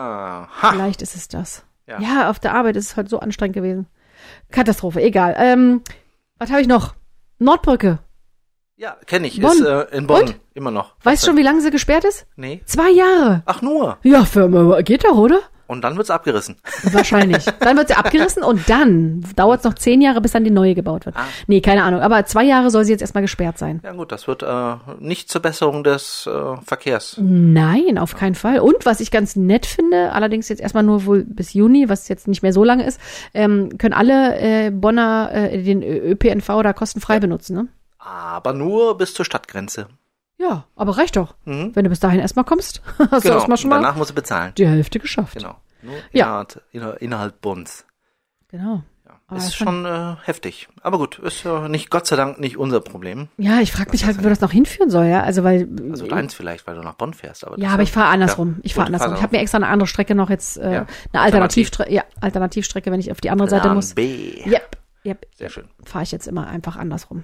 Aha. Vielleicht ist es das. Ja. Ja, auf der Arbeit ist es halt so anstrengend gewesen. Katastrophe, egal. Was habe ich noch? Nordbrücke. Ja, kenne ich. Bonn. Ist in Bonn Und? immer noch. Weißt du schon, wie lange sie gesperrt ist? Nee. 2 Jahre. Ach nur. Ja, geht doch, oder? Und dann wird's abgerissen. Wahrscheinlich. Dann wird sie abgerissen und dann dauert es noch 10 Jahre, bis dann die neue gebaut wird. Nee, keine Ahnung. Aber 2 Jahre soll sie jetzt erstmal gesperrt sein. Ja gut, das wird nicht zur Besserung des Verkehrs. Nein, auf keinen Fall. Und was ich ganz nett finde, allerdings jetzt erstmal nur wohl bis Juni, was jetzt nicht mehr so lange ist, können alle Bonner den ÖPNV da kostenfrei benutzen, ne? Aber nur bis zur Stadtgrenze. Ja, aber reicht doch. Wenn du bis dahin erstmal kommst, hast du Genau. erstmal schon mal Danach musst du bezahlen. die Hälfte geschafft. Genau. Nur Ja. innerhalb Bonns. Genau. Ja. Aber Ist ist schon heftig. Aber gut, ist ja nicht, Gott sei Dank, nicht unser Problem. Ja, ich frage mich halt, wo das noch hinführen soll, ja. Also weil Also deins vielleicht, weil du nach Bonn fährst. Aber ja, das aber ich fahre andersrum. Ja. Ich fahre Gut, andersrum. fahr Ich habe mir extra eine andere Strecke noch jetzt, eine Alternativstrecke, Alternativstrecke, wenn ich auf die andere Seite Plan muss. B. Yep. Sehr schön. Fahre ich jetzt immer einfach andersrum.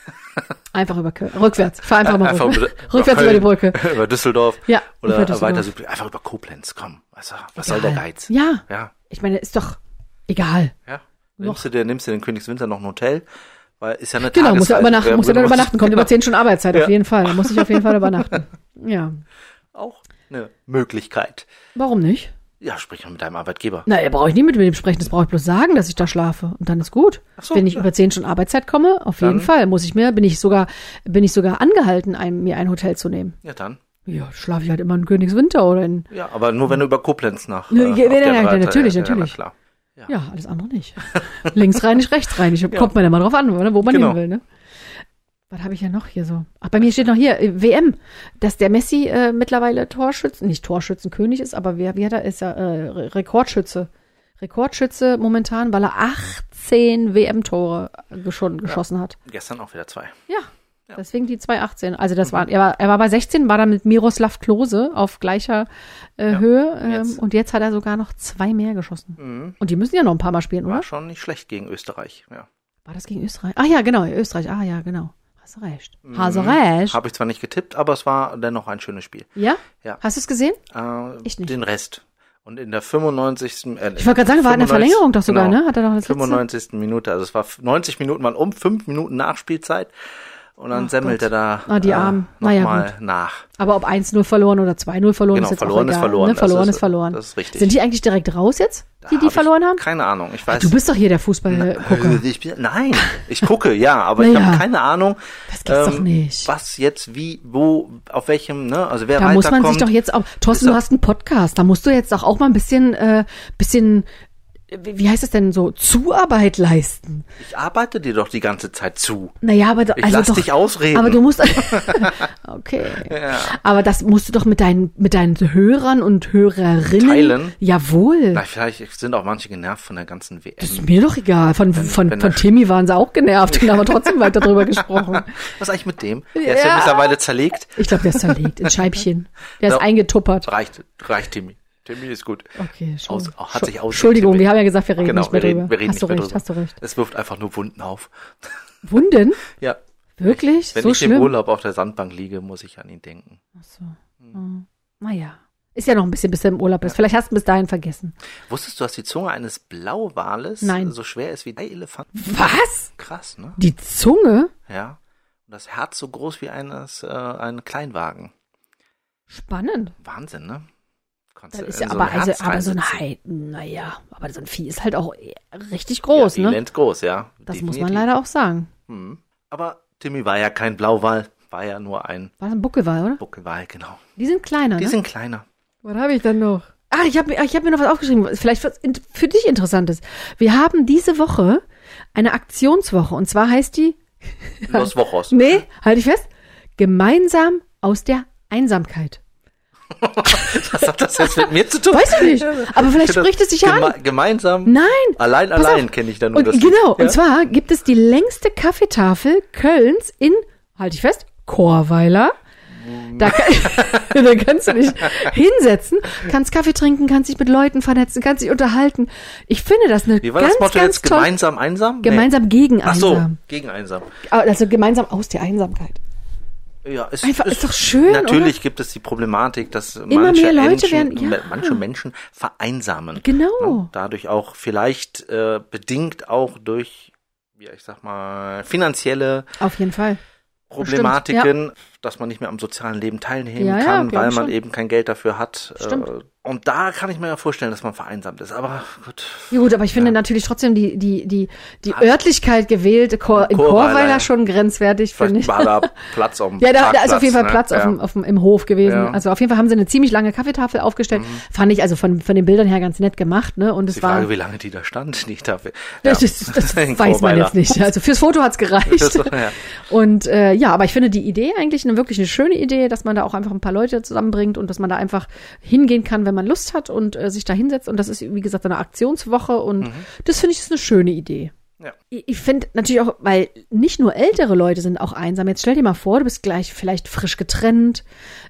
Einfach über Köln. Rückwärts. Fahr einfach mal Einfach rückwärts über die Brücke. Über Düsseldorf. Ja, Oder über Düsseldorf. weiter südlich. Einfach über Koblenz, komm. Also, was soll der Geiz? Ja. Ja. Ich meine, ist doch egal. Ja. Nimmst du den Königswinter noch ein Hotel? Weil ist ja eine Genau, muss ja Tagesreise. übernachten, kommt Genau. über 10 Stunden Arbeitszeit, Ja. auf jeden Fall. Da muss ich auf jeden Fall übernachten. Ja. Auch eine Möglichkeit. Warum nicht? Ja, sprich mal mit deinem Arbeitgeber. Na, brauche ich nie mit dem sprechen, das brauche ich bloß sagen, dass ich da schlafe. Und dann ist gut. Ach so, Wenn ich ja. über 10 Stunden Arbeitszeit komme, auf jeden Fall bin ich sogar angehalten, mir ein Hotel zu nehmen. Ja, dann. Ja, schlafe ich halt immer in Königswinter oder in, Ja, aber nur wenn du über Koblenz nach. Ja, auf der Breite- natürlich. Ja, na klar. ja, alles andere nicht. Linksrheinig, rechtsrheinig. Kommt man ja mal drauf an, ne, wo man Genau. hin will, ne? Was habe ich ja noch hier so? Ach, bei mir steht noch hier, WM, dass der Messi mittlerweile nicht Torschützenkönig ist, aber wie hat er, ist ja Rekordschütze. Rekordschütze momentan, weil er 18 WM-Tore geschossen hat. Gestern auch wieder 2. Ja, deswegen die 2,18. Also das war, er war bei 16, war dann mit Miroslav Klose auf gleicher Höhe jetzt. und jetzt hat er sogar noch 2 mehr geschossen. Und die müssen ja noch ein paar Mal spielen, War oder? schon nicht schlecht gegen Österreich. Ja. War das gegen Österreich? Ah ja, genau, Österreich. Ah ja, genau. Hast du recht. Hast du recht. Habe ich zwar nicht getippt, aber es war dennoch ein schönes Spiel. Ja? Ja. Hast du es gesehen? Ich nicht. Den Rest. Und in der 95. Ich wollte gerade sagen, war in der Verlängerung doch sogar, genau, ne? Hat er doch das letzte? 95. Minute. Also es war 90 Minuten waren 5 Minuten Nachspielzeit. Und dann semmelt er da die Armen. Naja, nochmal nach. Aber ob 1-0 verloren oder 2-0 verloren Genau, ist jetzt verloren auch ist egal. verloren. Ne? Verloren Das ist ist- verloren. das ist richtig. Sind die eigentlich direkt raus jetzt, die Hab verloren haben? Keine Ahnung. Ich weiß. Du bist doch hier der Fußballgucker. Nein, ich gucke, ja, aber ich Naja. habe keine Ahnung, Das gibt's doch nicht. was jetzt, wie, wo, auf welchem, ne, also wer Da muss man sich weiterkommt. doch jetzt auch, Thorsten, ist du doch- hast einen Podcast, da musst du jetzt auch mal ein bisschen, wie heißt es denn so, Zuarbeit leisten. Ich arbeite dir doch die ganze Zeit zu. Naja, aber Ich lass dich ausreden. Aber du musst, okay. Ja. Aber das musst du doch mit deinen Hörern und Hörerinnen. Teilen? Jawohl. Na, vielleicht sind auch manche genervt von der ganzen WM. Das ist mir doch egal. Von wenn das- Timmy waren sie auch genervt und haben wir trotzdem weiter drüber gesprochen. Was ist eigentlich mit dem? Der ist ja Ja. mittlerweile zerlegt. Ich glaube, der ist zerlegt in Scheibchen. Der ist Ja. eingetuppert. Reicht, Timmy. Timmy ist gut. Okay, schon. Hat sich aus. Entschuldigung, wir haben ja gesagt, wir reden Genau, nicht mehr drüber. wir reden Hast du nicht mehr recht, drüber. hast du recht. Es wirft einfach nur Wunden auf. Wunden? Ja. Wirklich? Wenn So ich schlimm? im Urlaub auf der Sandbank liege, muss ich an ihn denken. Ach so. Naja. Ist ja noch ein bisschen, bis er im Urlaub ist. Vielleicht hast du ihn bis dahin vergessen. Wusstest du, dass die Zunge eines Blauwales Nein. so schwer ist wie 3 Elefanten? Was? Krass, ne? Die Zunge? Ja. Und das Herz so groß wie ein Kleinwagen. Spannend. Wahnsinn, ne? Das Kannst ist du ja in aber, ein Herz aber so ein reinsitzen. aber so ein Vieh ist halt auch richtig groß, ja, ne? immens groß, ja. Das muss Definitiv. man leider auch sagen. Aber Timmy war ja kein Blauwal, war ja nur ein War das ein Buckelwal, oder? Buckelwal, genau. Die sind kleiner, Die ne? sind kleiner. Was habe ich denn noch? Ah, ich hab mir noch was aufgeschrieben, vielleicht was für dich Interessantes. Wir haben diese Woche eine Aktionswoche und zwar heißt die, Los Wochos. nee, halt ich fest, gemeinsam aus der Einsamkeit. Was hat das jetzt mit mir zu tun? Weiß ich nicht, aber vielleicht spricht es dich ja an. Gemeinsam? Nein. Allein kenne ich da nur Und das. genau, Ja? und zwar gibt es die längste Kaffeetafel Kölns in, halte ich fest, Chorweiler. Da kannst du dich hinsetzen, kannst Kaffee trinken, kannst dich mit Leuten vernetzen, kannst dich unterhalten. Ich finde das eine Wie war ganz, das Motto ganz jetzt? toll. Gemeinsam einsam? Gemeinsam gegen Ach so, einsam. gegen einsam. Also gemeinsam aus der Einsamkeit. Ja, ist doch schön, natürlich gibt es die Problematik, dass Immer manche mehr Leute Menschen, werden- ja. manche Menschen vereinsamen. Genau. Ne? Dadurch auch vielleicht bedingt auch durch, ja, ich sag mal, finanzielle Auf jeden Fall. Problematiken, dass man nicht mehr am sozialen Leben teilnehmen Ja, ja, kann, glaub weil ich man schon. eben kein Geld dafür hat. Stimmt. Und da kann ich mir ja vorstellen, dass man vereinsamt ist. Aber gut. Ja gut, aber ich finde natürlich trotzdem die Örtlichkeit gewählt, in Chorweiler ja. schon grenzwertig, finde ich. Vielleicht war da Platz auf dem Ja, da ist Parkplatz, auf jeden Fall ne? Platz Ja. im Hof gewesen. Ja. Also auf jeden Fall haben sie eine ziemlich lange Kaffeetafel aufgestellt. Fand ich also von den Bildern her ganz nett gemacht, ne? Und es Die war. Frage, wie lange die da stand, die Tafel. Das In weiß man Chorweiler. jetzt nicht. Also fürs Foto hat's gereicht. Das war, ja. Und ja, aber ich finde die Idee eigentlich wirklich eine schöne Idee, dass man da auch einfach ein paar Leute zusammenbringt und dass man da einfach hingehen kann, wenn man Lust hat und sich da hinsetzt. Und das ist, wie gesagt, eine Aktionswoche und das finde ich ist eine schöne Idee. Ja. Ich finde natürlich auch, weil nicht nur ältere Leute sind auch einsam. Jetzt stell dir mal vor, du bist gleich vielleicht frisch getrennt,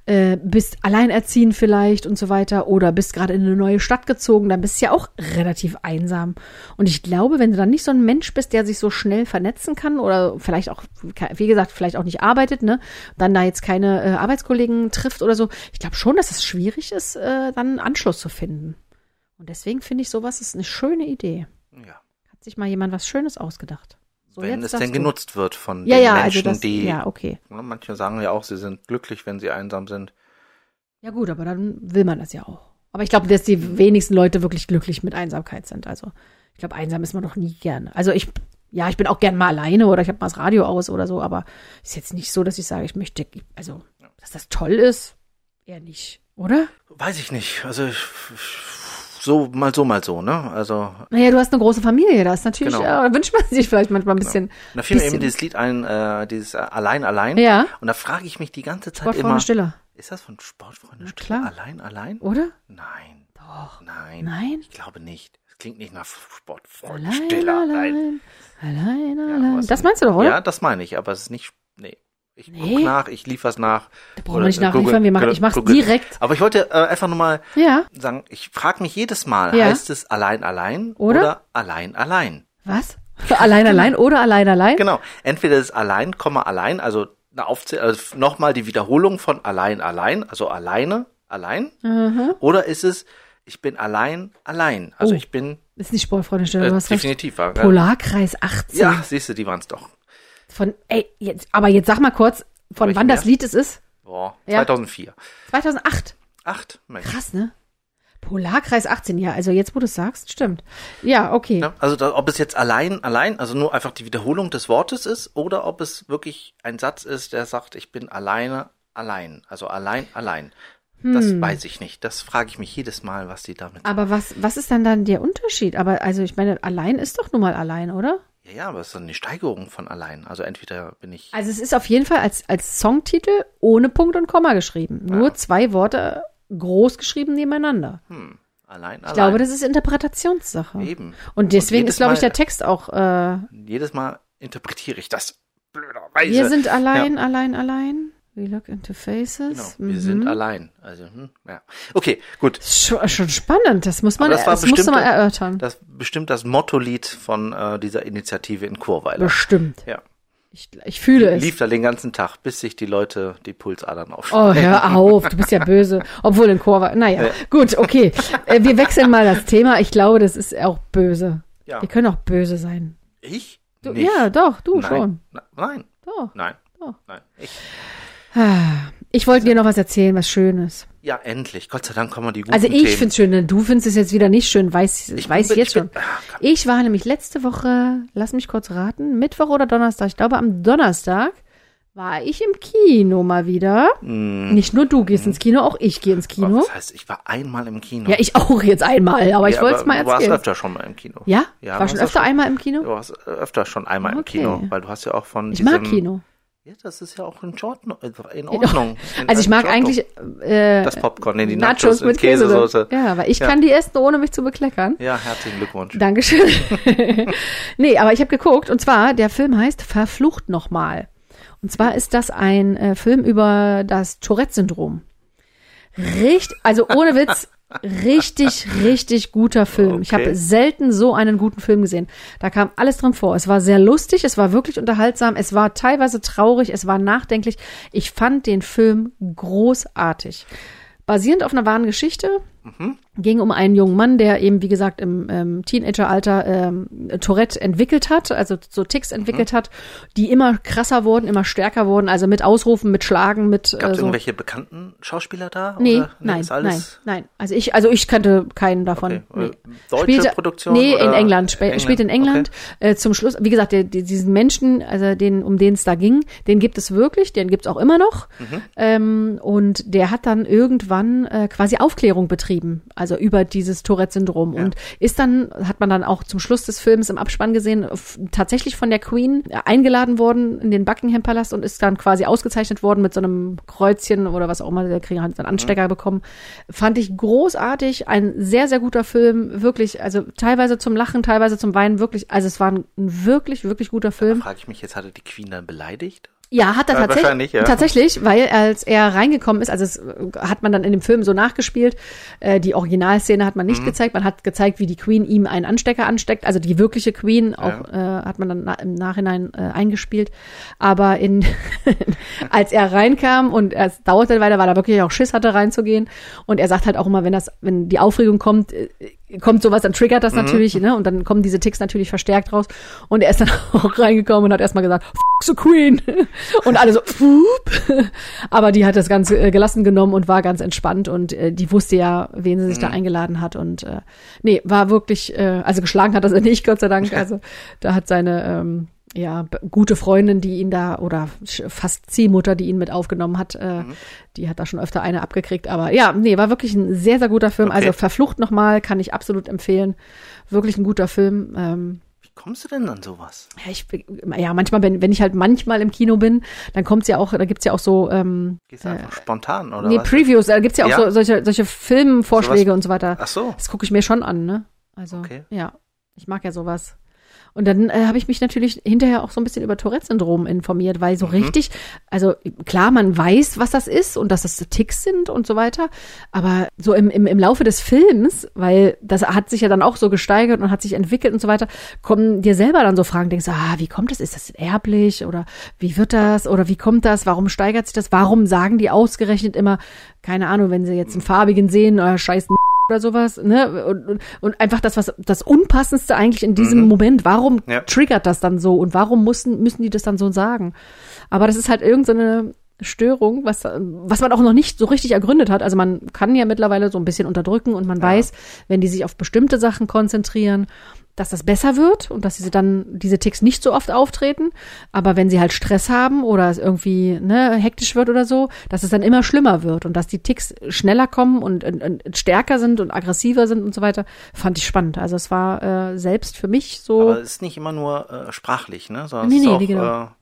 bist alleinerziehend vielleicht und so weiter oder bist gerade in eine neue Stadt gezogen, dann bist du ja auch relativ einsam. Und ich glaube, wenn du dann nicht so ein Mensch bist, der sich so schnell vernetzen kann oder vielleicht auch, wie gesagt, vielleicht auch nicht arbeitet, ne, dann da jetzt keine Arbeitskollegen trifft oder so, ich glaube schon, dass es schwierig ist, dann einen Anschluss zu finden. Und deswegen finde ich, sowas ist eine schöne Idee. Ja. Hat sich mal jemand was Schönes ausgedacht. So, Wenn jetzt es darfst denn du. genutzt wird von Ja, den ja, Menschen, also das, die, ja, okay. ne, manche sagen ja auch, sie sind glücklich, wenn sie einsam sind. Ja gut, aber dann will man das ja auch. Aber ich glaube, dass die wenigsten Leute wirklich glücklich mit Einsamkeit sind. Also ich glaube, einsam ist man doch nie gerne. Also ich bin auch gern mal alleine oder ich habe mal das Radio aus oder so, aber ist jetzt nicht so, dass ich sage, ich möchte, also, dass das toll ist, eher nicht, oder? Weiß ich nicht. Also so, mal so, ne? Also Naja, du hast eine große Familie, da ist natürlich, Genau. da wünscht man sich vielleicht manchmal ein bisschen. da fiel mir bisschen- eben dieses Lied ein, dieses Allein. Ja. Und da frage ich mich die ganze Zeit Sportfreunde immer, Stiller, ist das von Sportfreunde Na Stiller? klar. Allein? oder? Nein. Doch. Nein. Nein? Ich glaube nicht. Es klingt nicht nach Sportfreunde Allein, Stiller. Nein. allein. was- Das meinst du doch, oder? Ja, das meine ich, aber es ist nicht, nee. Ich Nee? guck nach, ich liefer's nach. Da brauchen wir nicht nachliefern, ich mach's Google. direkt. Aber ich wollte einfach nur mal Ja. sagen, ich frage mich jedes Mal, Ja. heißt es allein Oder? allein? Was? Allein oder allein? Genau. Entweder ist allein, also eine also nochmal die Wiederholung von allein, also allein. Mhm. Oder ist es, ich bin allein. Also Oh. ich bin Ist nicht Sportfreunde Stiller, du hast recht. definitiv. Ja, Polarkreis 18. ja, siehst du, die waren's doch. Aber jetzt sag mal kurz, von Welche wann das mehr? Lied es ist. Boah, Ja. 2004. 2008. 8, Mensch. Krass, ne? Polarkreis 18, ja, also jetzt, wo du es sagst, stimmt. Ja, okay. Ja, also ob es jetzt allein, also nur einfach die Wiederholung des Wortes ist, oder ob es wirklich ein Satz ist, der sagt, ich bin allein. Also allein. Das weiß ich nicht. Das frage ich mich jedes Mal, was die damit Aber was ist dann der Unterschied? Aber also ich meine, allein ist doch nun mal allein, oder? Ja, aber es ist eine Steigerung von allein. Also entweder bin ich. Also es ist auf jeden Fall als Songtitel ohne Punkt und Komma geschrieben. Nur 2 Worte groß geschrieben nebeneinander. Allein. Ich glaube, das ist Interpretationssache. Eben. Und deswegen jedes ist, glaube ich, Mal- der Text auch, Jedes Mal interpretiere ich das blöderweise. wir sind allein. We look into faces. Genau, wir sind allein. Also, ja. Okay, gut. Schon spannend, das muss man, Aber das musst du mal erörtern. Das bestimmt das Motto-Lied von dieser Initiative in Churweiler. Bestimmt. Ja. Ich fühle es. Lief da den ganzen Tag, bis sich die Leute die Pulsadern aufschneiden. Oh, hör auf, du bist ja böse. Obwohl in Chor war, naja, gut, okay. Wir wechseln mal das Thema. Ich glaube, das ist auch böse. Ja. Wir können auch böse sein. Ich? Du, Nicht. ja, doch, du Nein. schon. Nein. Doch. Nein. Doch. Nein. Ich wollte dir noch was erzählen, was Schönes. Ja, endlich. Gott sei Dank kommen die guten Also ich Themen. find's schön, denn du findest es jetzt wieder nicht schön, weiß jetzt schon. Ich war nämlich letzte Woche, lass mich kurz raten, Mittwoch oder Donnerstag, ich glaube am Donnerstag war ich im Kino mal wieder. Nicht nur du gehst ins Kino, auch ich gehe ins Kino. Das heißt, ich war einmal im Kino. Ja, ich auch jetzt einmal, aber ich wollte es mal Du warst erzählen. öfter schon mal im Kino. Ja? Ja, War schon öfter einmal im Kino? Du warst öfter schon einmal im Okay. Kino, weil du hast ja auch von Ich mag Kino. Ja, das ist ja auch in Ordnung. Also ich mag eigentlich das Popcorn, die Nachos mit Käse. Käsesoße. Ja, aber ich kann die essen, ohne mich zu bekleckern. Ja, herzlichen Glückwunsch. Dankeschön. Nee, aber ich habe geguckt, und zwar, der Film heißt Verflucht nochmal. Und zwar ist das ein Film über das Tourette-Syndrom. Also ohne Witz, richtig guter Film. Okay. Ich habe selten so einen guten Film gesehen. Da kam alles drin vor. Es war sehr lustig, es war wirklich unterhaltsam, es war teilweise traurig, es war nachdenklich. Ich fand den Film großartig. Basierend auf einer wahren Geschichte. Ging um einen jungen Mann, der eben, wie gesagt, im Teenageralter Tourette entwickelt hat, also so Tics entwickelt hat, die immer krasser wurden, immer stärker wurden, also mit Ausrufen, mit Schlagen, mit Gab es so. irgendwelche bekannten Schauspieler da? Nee, oder? nein, ist alles nein. Also ich kannte keinen davon. Okay. Nee. Deutsche Produktion? Nee, oder? in England. Spielt in England. Zum Schluss, wie gesagt, diesen Menschen, also um den es da ging, den gibt es wirklich, den gibt es auch immer noch. Und der hat dann irgendwann quasi Aufklärung betrieben, also über dieses Tourette-Syndrom. Und hat man dann auch zum Schluss des Films im Abspann gesehen, tatsächlich von der Queen eingeladen worden in den Buckingham-Palast und ist dann quasi ausgezeichnet worden mit so einem Kreuzchen oder was auch immer, der Krieger hat einen Anstecker bekommen. Fand ich großartig, ein sehr, sehr guter Film, wirklich, also teilweise zum Lachen, teilweise zum Weinen, wirklich, also es war ein wirklich guter Film. Da frage ich mich jetzt, hatte die Queen dann beleidigt? Ja, hat er wahrscheinlich, ja. tatsächlich, weil als er reingekommen ist, also es hat man dann in dem Film so nachgespielt, die Originalszene hat man nicht gezeigt, man hat gezeigt, wie die Queen ihm einen Anstecker ansteckt, also die wirkliche Queen auch hat man dann im Nachhinein eingespielt, aber als er reinkam und es dauerte weiter, weil er wirklich auch Schiss hatte reinzugehen und er sagt halt auch immer, wenn die Aufregung kommt sowas, dann triggert das natürlich, ne? Und dann kommen diese Ticks natürlich verstärkt raus. Und er ist dann auch reingekommen und hat erstmal gesagt, F*** the Queen. Und alle so, Fup. Aber die hat das ganz gelassen genommen und war ganz entspannt und die wusste ja, wen sie sich da eingeladen hat. Und nee, war wirklich, also geschlagen hat er sie nicht, Gott sei Dank. Also da hat seine gute Freundin, die ihn da, oder fast Ziehmutter, die ihn mit aufgenommen hat, die hat da schon öfter eine abgekriegt. Aber ja, nee, war wirklich ein sehr, sehr guter Film. Okay. Also Verflucht nochmal, kann ich absolut empfehlen. Wirklich ein guter Film. Wie kommst du denn an sowas? Manchmal, wenn ich halt manchmal im Kino bin, dann kommt's ja auch, da gibt's ja auch so, Gehst du einfach spontan, oder nee, was? Previews, da gibt's ja auch so, solche Filmvorschläge und so weiter. Ach so. Das gucke ich mir schon an, ne? Also, Okay. ja, ich mag ja sowas. Und dann habe ich mich natürlich hinterher auch so ein bisschen über Tourette-Syndrom informiert, weil so richtig, also klar, man weiß, was das ist und dass das Ticks sind und so weiter, aber so im Laufe des Films, weil das hat sich ja dann auch so gesteigert und hat sich entwickelt und so weiter, kommen dir selber dann so Fragen, denkst du, wie kommt das? Ist das erblich oder wie wird das oder wie kommt das? Warum steigert sich das? Warum sagen die ausgerechnet immer, keine Ahnung, wenn sie jetzt einen farbigen sehen, scheiß oder sowas, ne? Und einfach das Unpassendste eigentlich in diesem Moment. Warum triggert das dann so? Und warum müssen die das dann so sagen? Aber das ist halt irgendeine Störung, was man auch noch nicht so richtig ergründet hat. Also man kann ja mittlerweile so ein bisschen unterdrücken und man weiß, wenn die sich auf bestimmte Sachen konzentrieren, dass das besser wird und dass diese Ticks nicht so oft auftreten. Aber wenn sie halt Stress haben oder es irgendwie hektisch wird oder so, dass es dann immer schlimmer wird und dass die Ticks schneller kommen und stärker sind und aggressiver sind und so weiter, fand ich spannend. Also es war selbst für mich so. Aber es ist nicht immer nur sprachlich, ne? Sondern Nee, es ist auch, genau.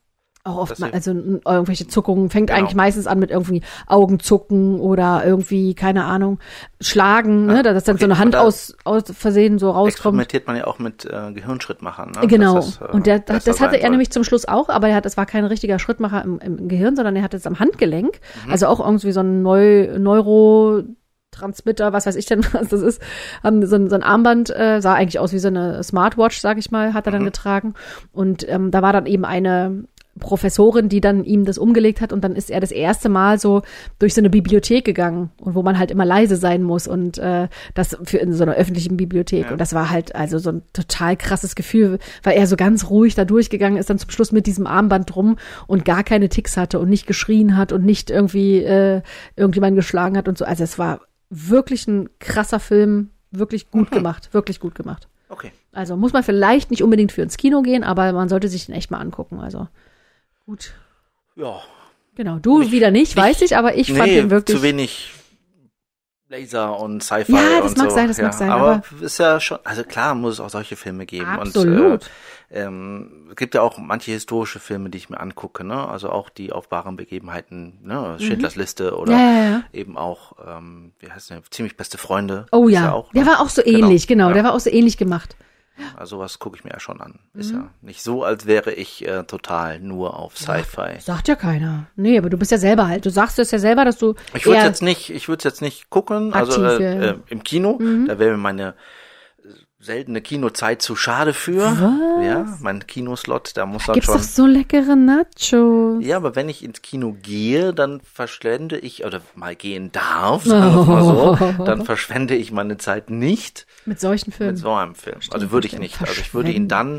Auch oft Das mal, hilft. also irgendwelche Zuckungen, fängt Genau. eigentlich meistens an mit irgendwie Augenzucken oder irgendwie, keine Ahnung, Schlagen, ne, dass dann okay, so eine Hand und da aus Versehen so rauskommt. Experimentiert man ja auch mit Gehirnschrittmachern. Ne? Genau. Dass das, Und das besser hatte sein er soll. nämlich zum Schluss auch, aber es war kein richtiger Schrittmacher im Gehirn, sondern er hatte es am Handgelenk. Also auch irgendwie so ein Neurotransmitter, was weiß ich denn, was das ist. So ein Armband, sah eigentlich aus wie so eine Smartwatch, sag ich mal, hat er dann getragen. Und da war dann eben eine Professorin, die dann ihm das umgelegt hat und dann ist er das erste Mal so durch so eine Bibliothek gegangen und wo man halt immer leise sein muss und das für in so einer öffentlichen Bibliothek und das war halt also so ein total krasses Gefühl, weil er so ganz ruhig da durchgegangen ist, dann zum Schluss mit diesem Armband drum und gar keine Ticks hatte und nicht geschrien hat und nicht irgendwie irgendjemanden geschlagen hat und so. Also es war wirklich ein krasser Film, wirklich gut gemacht, wirklich gut gemacht. Okay. Also muss man vielleicht nicht unbedingt für ins Kino gehen, aber man sollte sich den echt mal angucken. Also gut. Ja. Genau, du wieder nicht, weiß ich, aber ich fand den wirklich. Zu wenig Laser und Sci-Fi Ja, das und mag so. sein, das mag sein, Aber ist ja schon, also klar muss es auch solche Filme geben. Absolut. Und es gibt ja auch manche historische Filme, die ich mir angucke, ne? Also auch die auf wahren Begebenheiten, ne? Schindlers Liste oder Ja. eben auch, wie heißt der, ziemlich beste Freunde. Oh Ist ja, auch, der ne? war auch so ähnlich, genau, Ja. der war auch so ähnlich gemacht. Also sowas gucke ich mir ja schon an. Ist ja nicht so, als wäre ich total nur auf Sci-Fi. Sagt ja keiner. Nee, aber du bist ja selber halt. Du sagst es ja selber, dass du Ich würde eher es jetzt nicht gucken, also Aktiv, ja. im Kino, da wäre mir meine seltene Kinozeit zu schade für. Was? Ja, mein Kinoslot, da muss dann gibt's schon. doch so leckere Nachos. Ja, aber wenn ich ins Kino gehe, dann verschwende ich, oder mal gehen darf, sagen wir mal so, dann verschwende ich meine Zeit nicht Mit solchen Filmen. mit so einem Film. Stimmt, Also würde ich stimmt. nicht. Also ich würde ihn dann,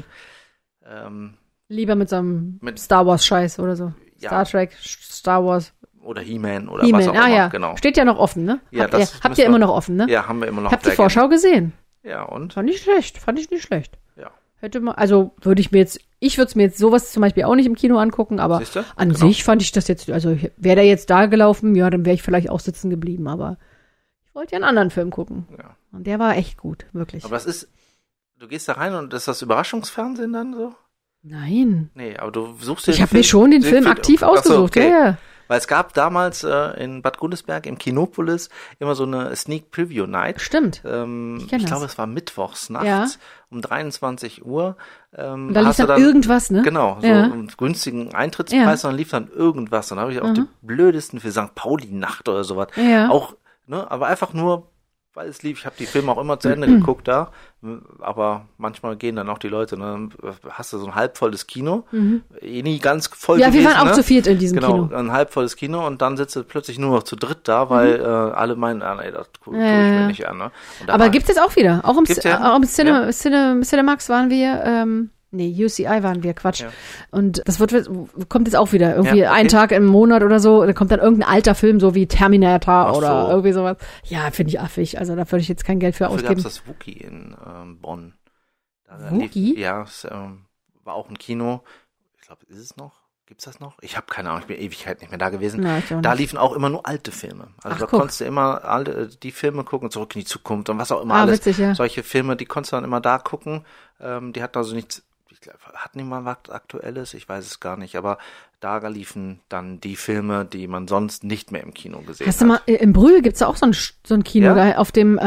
Lieber mit so einem Mit- Star Wars Scheiß oder so. Ja. Star Trek, Star Wars, oder He-Man oder was auch He-Man. immer, Ja. genau. Steht ja noch offen, ne? Ja, habt das ihr, habt müssen ihr immer wir- noch offen, ne? Ja, haben wir immer noch. Ich hab die sehr Vorschau gesehen. gerne. Ja, und? Fand ich schlecht. Fand ich nicht schlecht. Ja. Hätte man, also würde ich würde es mir jetzt sowas zum Beispiel auch nicht im Kino angucken, aber Siehste? an Genau. sich fand ich das jetzt, also wäre der jetzt da gelaufen, ja, dann wäre ich vielleicht auch sitzen geblieben, aber ich wollte ja einen anderen Film gucken. Ja. Und der war echt gut, wirklich. Aber das ist, du gehst da rein und ist das Überraschungsfernsehen dann so? Nein. Nee, aber du suchst dir Ich habe mir schon den Film aktiv Ach so, ausgesucht, okay. ja. Weil es gab damals in Bad Godesberg im Kinopolis immer so eine Sneak Preview Night. Stimmt. Ich kenn glaube, das. es war mittwochs nachts Ja. um 23 Uhr. Und da lief dann irgendwas, ne? Genau, so Ja. einen günstigen Eintrittspreis, und dann lief dann irgendwas. Dann habe ich auch die blödesten für St. Pauli-Nacht oder sowas. Ja. Auch, ne, aber einfach nur, weil es lief. Ich habe die Filme auch immer zu Ende geguckt da. Aber manchmal gehen dann auch die Leute, ne, hast du so ein halbvolles Kino, nie ganz voll Ja, wir gewesen, waren auch ne? zu viert in diesem Genau, Kino. ein halbvolles Kino und dann sitzt du plötzlich nur noch zu dritt da, weil alle meinen, nee, das tue ich mir nicht an. Ne? Und da Aber war- gibt's jetzt auch wieder. Auch im, Gibt's ja? auch im Cinemax waren wir, UCI waren wir, Quatsch. Ja. Und das kommt jetzt auch wieder. Irgendwie Ja, okay. einen Tag im Monat oder so, da kommt dann irgendein alter Film, so wie Terminator Ach so. oder irgendwie sowas. Ja, finde ich affig. Also da würde ich jetzt kein Geld für Dafür gab ausgeben. es das Wookie in Bonn. Da Wookie? Ja, es war auch ein Kino. Ich glaube, ist es noch? Gibt's das noch? Ich habe keine Ahnung, ich bin Ewigkeit nicht mehr da gewesen. Na, ich auch Da nicht. liefen auch immer nur alte Filme. Also Ach, da guck. konntest du immer die Filme gucken, Zurück in die Zukunft und was auch immer Ah, alles. witzig, ja. Solche Filme, die konntest du dann immer da gucken. Die hatten also nichts, ich glaube, hatten die mal was Aktuelles? Ich weiß es gar nicht, aber da liefen dann die Filme, die man sonst nicht mehr im Kino gesehen Hast du mal, im Brühl gibt's da auch so ein Kino, Ja? da auf dem,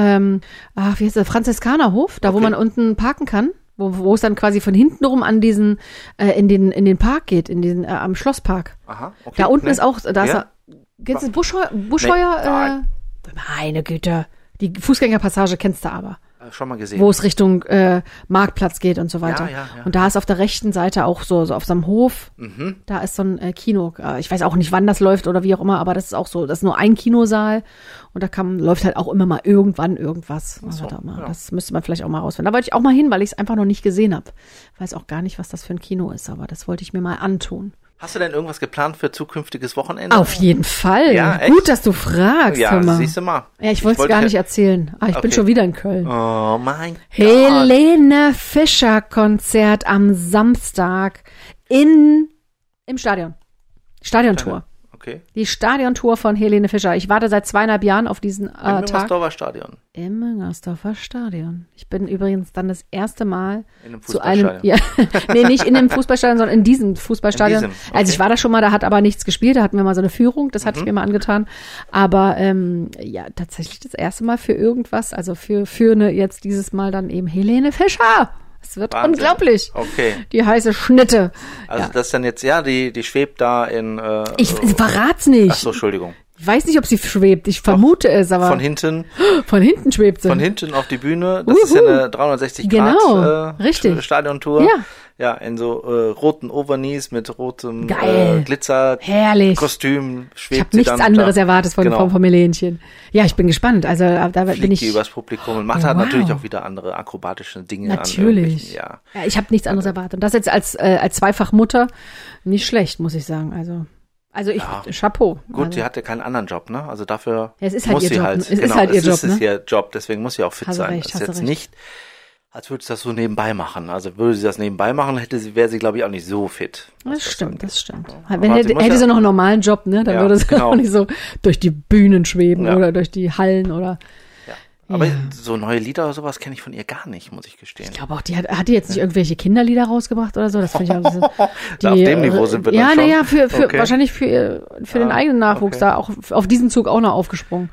wie heißt der, Franziskanerhof, da wo Okay. man unten parken kann, wo es dann quasi von hinten rum an diesen, in den Park geht, am Schlosspark. Aha, okay. Da unten Nee. ist auch, da ist Ja? kennst du Buschheuer, nein. meine Güte, die Fußgängerpassage kennst du aber, Schon mal gesehen. wo es Richtung Marktplatz geht und so weiter. Ja. Und da ist auf der rechten Seite auch so auf so einem Hof, da ist so ein Kino. Ich weiß auch nicht, wann das läuft oder wie auch immer, aber das ist auch so, das ist nur ein Kinosaal und da läuft halt auch immer mal irgendwann irgendwas. Also so, da mal, ja. das müsste man vielleicht auch mal rausfinden. Da wollte ich auch mal hin, weil ich es einfach noch nicht gesehen habe. Weiß auch gar nicht, was das für ein Kino ist, aber das wollte ich mir mal antun. Hast du denn irgendwas geplant für zukünftiges Wochenende? Auf jeden Fall. Ja, echt? Gut, dass du fragst. hör Ja, mal. siehst du mal. Ja, ich wollte es gar nicht erzählen. Ich bin Okay. schon wieder in Köln. Oh mein Gott. Helene Fischer Konzert am Samstag im Stadion. Stadiontor. Okay. Die Stadiontour von Helene Fischer. Ich warte seit 2,5 Jahren auf diesen Im Tag. Müngersdorfer Stadion. Im Müngersdorfer Stadion. Ich bin übrigens dann das erste Mal In einem zu einem, Fußballstadion. ja, nee, nicht in einem Fußballstadion, sondern in diesem Fußballstadion. In diesem, okay. Also ich war da schon mal, da hat aber nichts gespielt, da hatten wir mal so eine Führung, das hatte ich mir mal angetan. Aber ja, tatsächlich das erste Mal für irgendwas, also für eine jetzt dieses Mal dann eben Helene Fischer. Es wird Wahnsinn. unglaublich. Okay. Die heiße Schnitte. Also Ja. das ist dann jetzt, ja, die schwebt da in... Ich verrat's nicht. Ach so, Entschuldigung. Ich weiß nicht, ob sie schwebt. Ich vermute es, aber Von hinten schwebt sie. Von hinten auf die Bühne. Das ist ja eine 360 Grad Genau, richtig. Stadiontour. Ja. Ja, in so roten Overknees mit rotem Geil. Glitzer. Herrlich. Kostüm schwebt Ich habe sie nichts dann anderes da. erwartet Genau. vom Helenchen. Ja, ich bin gespannt. Also da bin Fliegt ich... die übers Publikum und macht halt Wow. natürlich auch wieder andere akrobatische Dinge. Natürlich. Ja. Ja, ich habe nichts anderes erwartet. Und das jetzt als Zweifachmutter nicht schlecht, muss ich sagen. Also ich, Ja. Chapeau. Gut, also, sie hatte keinen anderen Job, ne? Also dafür Ja, es ist halt muss ihr sie Job, halt. ne? Es ist halt ihr Job, es ist ne? ihr Job, deswegen muss sie auch fit Hast du sein. recht, Das hast ist du jetzt recht. nicht, als würde sie das so nebenbei machen. Also würde sie das nebenbei machen, wäre sie, glaube ich, auch nicht so fit. das stimmt, das stimmt. Aber Wenn sie muss hätte ja- sie noch einen normalen Job, ne? Dann Ja, würde sie genau. auch nicht so durch die Bühnen schweben Ja. oder durch die Hallen oder... Aber Ja. so neue Lieder oder sowas kenne ich von ihr gar nicht, muss ich gestehen. Ich glaube auch, hat die jetzt nicht irgendwelche Kinderlieder rausgebracht oder so? Das finde ich auch ein bisschen... Auf dem Niveau sind wir ja, dann schon. naja, für Okay. wahrscheinlich für den eigenen Nachwuchs okay. da auch auf diesen Zug auch noch aufgesprungen.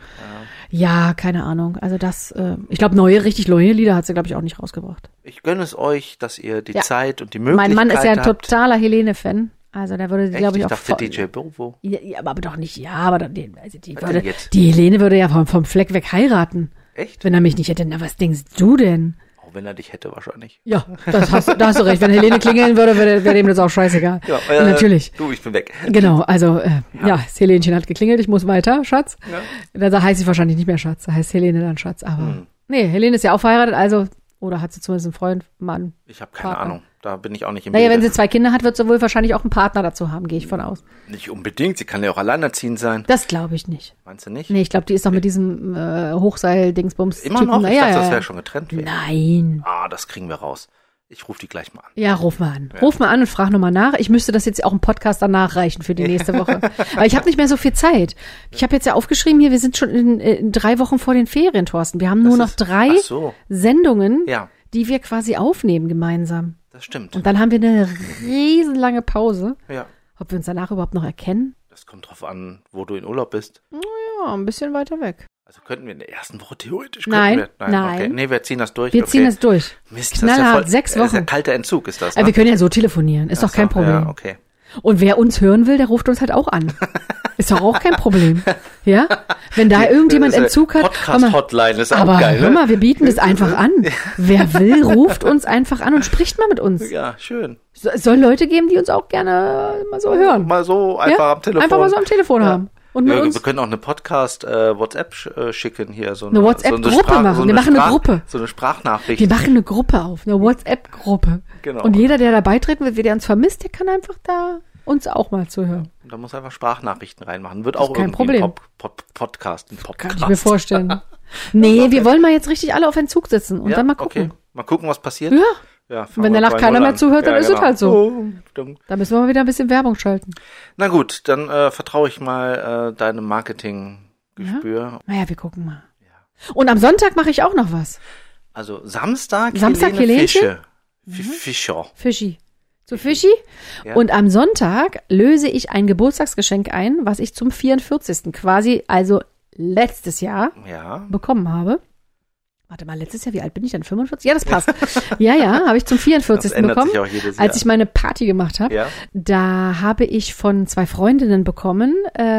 Ja, keine Ahnung. Also ich glaube, richtig neue Lieder hat sie, glaube ich, auch nicht rausgebracht. Ich gönne es euch, dass ihr die Ja. Zeit und die Möglichkeit Mein Mann ist ja ein habt. totaler Helene-Fan. Also der würde, Echt? glaube ich, Ich auch dachte DJ Bobo. Ja, aber doch nicht. Ja, aber dann, also Was denn jetzt? die Helene würde ja vom Fleck weg heiraten. Echt? Wenn er mich nicht hätte. Na, was denkst du denn? Auch wenn er dich hätte wahrscheinlich. Ja, da hast du recht. Wenn Helene klingeln würde, wäre dem das auch scheißegal. Ja, Natürlich. Du, ich bin weg. Genau, also ja, das Helenchen hat geklingelt, ich muss weiter, Schatz. Ja. Da heißt sie wahrscheinlich nicht mehr Schatz, da heißt Helene dann Schatz. Aber nee, Helene ist ja auch verheiratet, also, oder hat sie zumindest einen Freund, Mann. Ich habe keine Partner. Ahnung. Da bin ich auch nicht im Naja, wenn Bilde. sie 2 Kinder hat, wird sie wohl wahrscheinlich auch einen Partner dazu haben, gehe ich von aus. Nicht unbedingt. Sie kann ja auch alleinerziehend sein. Das glaube ich nicht. Meinst du nicht? Nee, ich glaube, die ist doch mit diesem Hochseil-Dingsbums. Immer noch? Ich Ja, dachte, ja, das ja. wäre schon getrennt. Wäre. Nein. Ah, das kriegen wir raus. Ich rufe die gleich mal an. Ja, ruf mal an. Ruf mal an und frag nochmal nach. Ich müsste das jetzt auch im Podcast danach reichen für die nächste Woche. Aber ich habe nicht mehr so viel Zeit. Ich habe jetzt ja aufgeschrieben hier, wir sind schon in 3 Wochen vor den Ferien, Thorsten. Wir haben nur noch 3 Ach so. Sendungen, Ja, die wir quasi aufnehmen gemeinsam. das stimmt. Und dann haben wir eine riesenlange Pause. Ja. Ob wir uns danach überhaupt noch erkennen? Das kommt drauf an, wo du in Urlaub bist. Ja, ein bisschen weiter weg. Also könnten wir in der ersten Woche theoretisch. Nein, könnten wir, nein. Okay. Nee, wir ziehen das durch. Wir ziehen okay. es durch. Mist, Knallhart, das ist 6 Das ist ja Wochen. kalter Entzug, ist das. Aber Ne? wir können ja so telefonieren, ist doch kein Problem. Ja, okay. Und wer uns hören will, der ruft uns halt auch an. Ist doch auch kein Problem. Ja? Wenn da irgendjemand Das ist Entzug hat. hör mal, Podcast-Hotline ist auch aber geil, hör ne? mal, wir bieten das einfach an. Wer will, ruft uns einfach an und spricht mal mit uns. Ja, schön. Es soll Leute geben, die uns auch gerne mal so hören. Mal so einfach Ja? am Telefon. Einfach mal so am Telefon haben. Und mit Ja, uns. wir können auch eine Podcast-WhatsApp schicken hier. So Eine WhatsApp-Gruppe machen. Wir machen eine Gruppe. So eine Sprachnachricht. Wir machen eine Gruppe auf, eine WhatsApp-Gruppe. Genau. Und jeder, der da beitreten will, der uns vermisst, der kann einfach da uns auch mal zuhören. Da muss einfach Sprachnachrichten reinmachen. Wird auch kein irgendwie Problem. ein Podcast. Ein Podcast. Kann ich mir vorstellen. Nee, wir wollen mal jetzt richtig alle auf Entzug sitzen und Ja, dann mal gucken. Okay. Mal gucken, was passiert. Ja, Ja, wenn danach keiner mehr zuhört, dann ist es halt so. Oh, stimmt. da müssen wir mal wieder ein bisschen Werbung schalten. Na gut, dann vertraue ich mal deinem Marketinggespür. Naja, wir gucken mal. Und am Sonntag mache ich auch noch was. Also Samstag Samstag Helene Helenchen? Fischer. Fischi. Zu Fischi. Ja. Und am Sonntag löse ich ein Geburtstagsgeschenk ein, was ich zum 44. quasi, also letztes Jahr Ja. bekommen habe. Warte mal, letztes Jahr, wie alt bin ich denn? 45? Ja, das passt. ja, habe ich zum 44. Das ändert bekommen. sich auch jedes Jahr. Als ich meine Party gemacht habe, Ja. da habe ich von 2 Freundinnen bekommen,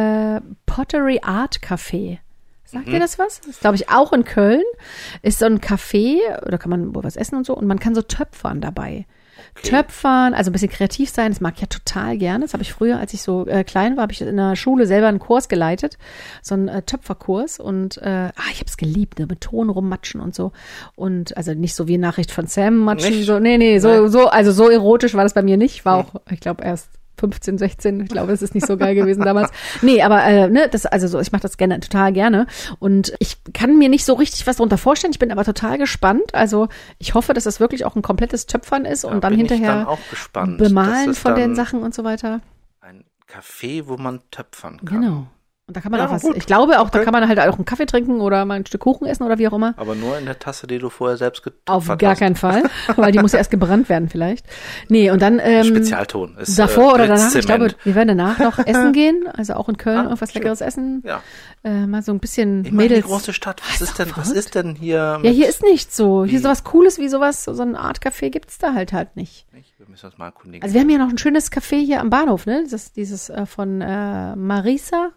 Pottery Art Café. Sagt ihr das was? Ist, glaube ich, auch in Köln. Ist so ein Café, oder kann man wohl was essen und so, und man kann so töpfern dabei. Okay. Töpfern, also ein bisschen kreativ sein, das mag ich ja total gerne. Das habe ich früher, als ich so klein war, habe ich in der Schule selber einen Kurs geleitet, so einen Töpferkurs, und ich habe es geliebt, ne, mit Ton rummatschen und so. Und also nicht so wie Nachricht von Sam matschen, Nicht? so, nee, so also so erotisch war das bei mir nicht. War auch, ich glaube, erst 15, 16, ich glaube, das ist nicht so geil gewesen damals. Nee, aber das, also so, ich mache das gerne, total gerne. Und ich kann mir nicht so richtig was darunter vorstellen. Ich bin aber total gespannt. Also ich hoffe, dass das wirklich auch ein komplettes Töpfern ist und dann bin ich hinterher dann auch gespannt. Das bemalen ist von den dann Sachen und so weiter. Ein Café, wo man töpfern kann. Genau. Und da kann man Ja, auch was, gut. ich glaube auch, da Okay. kann man halt auch einen Kaffee trinken oder mal ein Stück Kuchen essen oder wie auch immer. Aber nur in der Tasse, die du vorher selbst getöpfert Auf hast. gar keinen Fall, weil die muss ja erst gebrannt werden vielleicht. Nee, und dann Spezialton. Ist, davor oder danach, ich Blitzzement. glaube, wir werden danach noch essen gehen, also auch in Köln irgendwas schön. Leckeres essen. Ja. Mal so ein bisschen Ich meine, die Mädels. große Stadt. ist Was doch ist denn hier? Ja, mit- hier ist nichts so. Hier Wie? sowas Cooles wie sowas, so eine Art Café gibt's da halt nicht. Wir müssen uns mal erkundigen. Also wir haben hier noch ein schönes Café hier am Bahnhof, ne? Dieses von Marisa,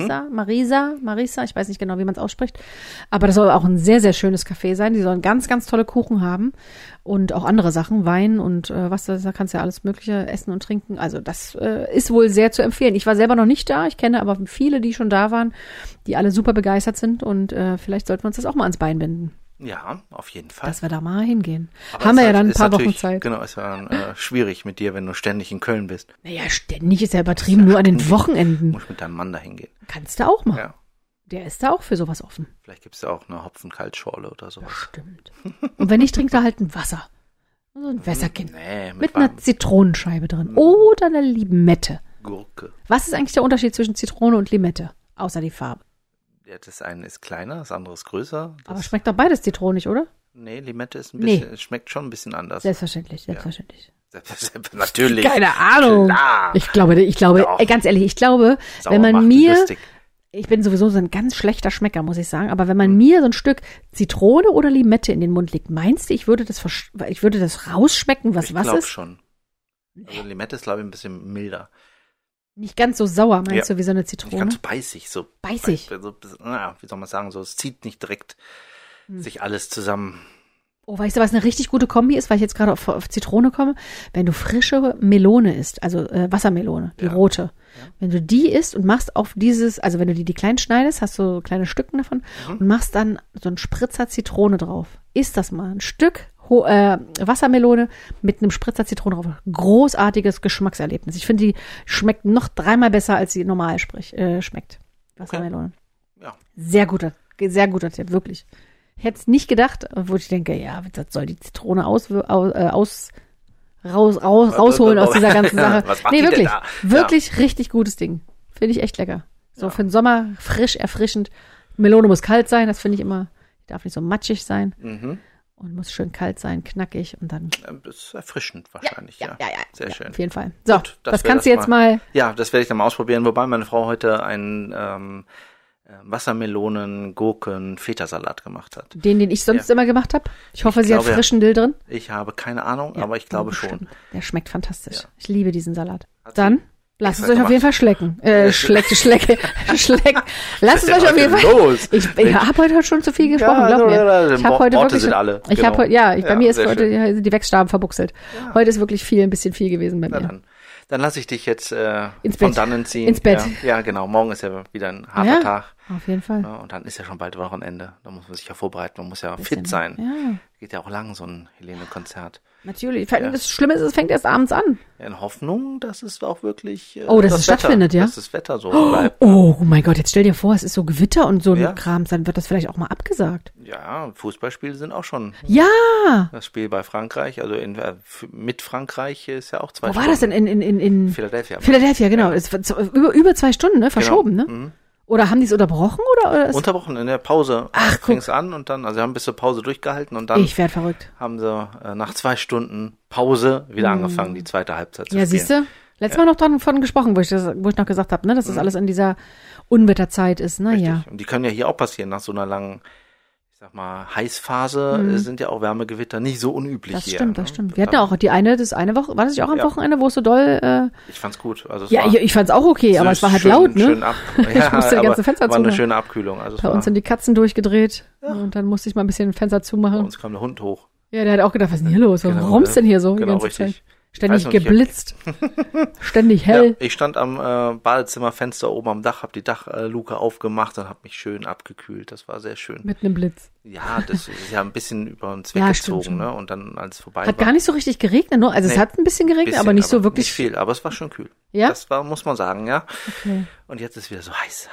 ich weiß nicht genau, wie man es ausspricht. Aber das soll auch ein sehr, sehr schönes Café sein. Die sollen ganz, ganz tolle Kuchen haben und auch andere Sachen, Wein und was da kannst du ja alles Mögliche essen und trinken. Also das ist wohl sehr zu empfehlen. Ich war selber noch nicht da, ich kenne aber viele, die schon da waren, die alle super begeistert sind und vielleicht sollten wir uns das auch mal ans Bein binden, Ja, auf jeden Fall. dass wir da mal hingehen. Aber Haben wir ist ja dann ein ist paar Wochen natürlich- Zeit. Genau, ist ja schwierig mit dir, wenn du ständig in Köln bist. Naja, ständig ist ja übertrieben, nur an den Wochenenden. Muss mit deinem Mann dahin gehen. Kannst du auch mal. Ja. Der ist da auch für sowas offen. Vielleicht gibt's ja auch eine Hopfenkaltschorle oder sowas. Stimmt. Und wenn nicht, trinkt er halt ein Wasser. So ein Wässerchen. Nee, Mit einer Zitronenscheibe drin. Oder einer Limette. Gurke. Was ist eigentlich der Unterschied zwischen Zitrone und Limette? Außer die Farbe. Ja, das eine ist kleiner, das andere ist größer. Das, Aber schmeckt doch beides zitronig, oder? nee, Limette ist ein Nee. bisschen, schmeckt schon ein bisschen anders. Selbstverständlich. Natürlich. Keine Ahnung. Klar. Ich glaube, Doch. ganz ehrlich, ich glaube, Sauer wenn man macht mir, lustig. ich bin sowieso so ein ganz schlechter Schmecker, muss ich sagen, aber wenn man mir so ein Stück Zitrone oder Limette in den Mund legt, meinst du, ich würde das rausschmecken, was Ich was glaube ist? schon. Also Limette ist, glaube ich, ein bisschen milder. Nicht ganz so sauer, meinst Ja. du, wie so eine Nicht Zitrone? ganz beißig. So Beißig. So, naja, wie soll man sagen, so, es zieht nicht direkt Hm. sich alles zusammen. Oh, weißt du, was eine richtig gute Kombi ist, weil ich jetzt gerade auf Zitrone komme? Wenn du frische Melone isst, also Wassermelone, die Ja. rote. Wenn du die isst und machst auf dieses, also wenn du die klein schneidest, hast du kleine Stücken davon und machst dann so einen Spritzer Zitrone drauf. Isst das mal. Ein Stück Wassermelone mit einem Spritzer Zitrone drauf. Großartiges Geschmackserlebnis. Ich finde, die schmeckt noch 3-mal besser, als sie normal schmeckt. Wassermelone. Ja. Sehr guter Tipp, wirklich. Ich hätte es nicht gedacht, wo ich denke, ja, das soll die Zitrone rausholen aus dieser ganzen Sache. Was macht Nee, die denn wirklich. da? Wirklich richtig gutes Ding. Finde ich echt lecker. So Ja. für den Sommer frisch, erfrischend. Melone muss kalt sein, das finde ich immer. Die darf nicht so matschig sein Mhm. und muss schön kalt sein, knackig und dann. Das ist erfrischend wahrscheinlich, ja. Sehr ja, schön. Auf jeden Fall. So, Gut, das wär kannst du jetzt mal. Ja, das werde ich dann mal ausprobieren, wobei meine Frau heute einen Wassermelonen, Gurken, Feta-Salat gemacht hat. Den ich sonst immer gemacht habe. Ich hoffe, sie hat glaube, frischen Dill drin. Ich habe keine Ahnung, Ja, aber ich glaube schon. bestimmt. Der schmeckt fantastisch. Ja. Ich liebe diesen Salat. Hat Dann sie lasst es extra euch auf jeden Fall schlecken. Schlecken. Lasst es Was ist euch auf denn jeden heute Fall. los? Ich habe heute schon zu viel gesprochen, glaub mir. Ich habe heute Worte wirklich. sind alle. Ich genau. habe bei mir ist sehr heute schön. sind die Wechsstaben verbuchselt. Heute ist wirklich ein bisschen viel gewesen bei Na mir. dann lasse ich dich jetzt Ins von Bett. dannen ziehen. Ins Bett. Ja, genau. Morgen ist ja wieder ein harter Tag. Auf jeden Fall. Ja, und dann ist ja schon bald Wochenende. Da muss man sich ja vorbereiten. Man muss ja Bisschen. fit sein. Ja, Geht ja auch lang, so ein Helene-Konzert. natürlich. Das Schlimme ist, es fängt erst abends an. In Hoffnung, dass es auch wirklich Oh, dass es Wetter, stattfindet, ja? Dass das Wetter so bleibt. Oh mein Gott, jetzt stell dir vor, es ist so Gewitter und so ein Ja. Kram, dann wird das vielleicht auch mal abgesagt. Ja, Fußballspiele sind auch schon. Ja! Das Spiel bei Frankreich, also mit Frankreich ist ja auch 2 Wo Stunden. war das denn? In Philadelphia. Philadelphia, genau. Es wird über 2 Stunden, ne? Verschoben, Genau. ne? Oder haben die es unterbrochen oder ist Unterbrochen in der Pause. Ach, guck. Fing es an und dann, also sie haben bis zur Pause durchgehalten und dann ich werd verrückt. haben sie nach 2 Stunden Pause wieder angefangen, die zweite Halbzeit zu Ja, spielen. siehst du? Letztes Mal noch davon gesprochen, wo ich noch gesagt habe, ne, dass das alles in dieser Unwetterzeit ist. Naja. Richtig. Und die können ja hier auch passieren, nach so einer langen, ich sag mal, Heißphase sind ja auch Wärmegewitter nicht so unüblich Das hier. stimmt, ne? das stimmt. Wir hatten ja auch das eine Woche, war das nicht auch am Ja. Wochenende, wo es so doll, Ich fand's gut. Also es ja, war ich fand's auch okay, aber es war halt schön, laut, ne? Schön Ich musste die ganze Fenster war eine zumachen. schöne Abkühlung. Also es Bei war, uns sind die Katzen durchgedreht und dann musste ich mal ein bisschen Fenster bei zumachen. uns kam der Hund hoch. Ja, der hat auch gedacht, was ist denn hier los? Genau, Warum ist denn hier so die Genau, ganze richtig. Zeit? Ständig Ich weiß noch nicht, geblitzt. Ständig hell. Ja, ich stand am Badezimmerfenster oben am Dach, habe die Dachluke aufgemacht und habe mich schön abgekühlt. Das war sehr schön. Mit einem Blitz. Ja, das ist ja ein bisschen über uns Ja, stimmt weggezogen, schon. ne? Und dann als es vorbei Hat war. gar nicht so richtig geregnet, nur, also es Nee. hat ein bisschen geregnet, bisschen, aber nicht so wirklich. Nicht viel, aber es war schon kühl. Ja? Das war, muss man sagen, ja. Okay. Und jetzt ist wieder so heiß.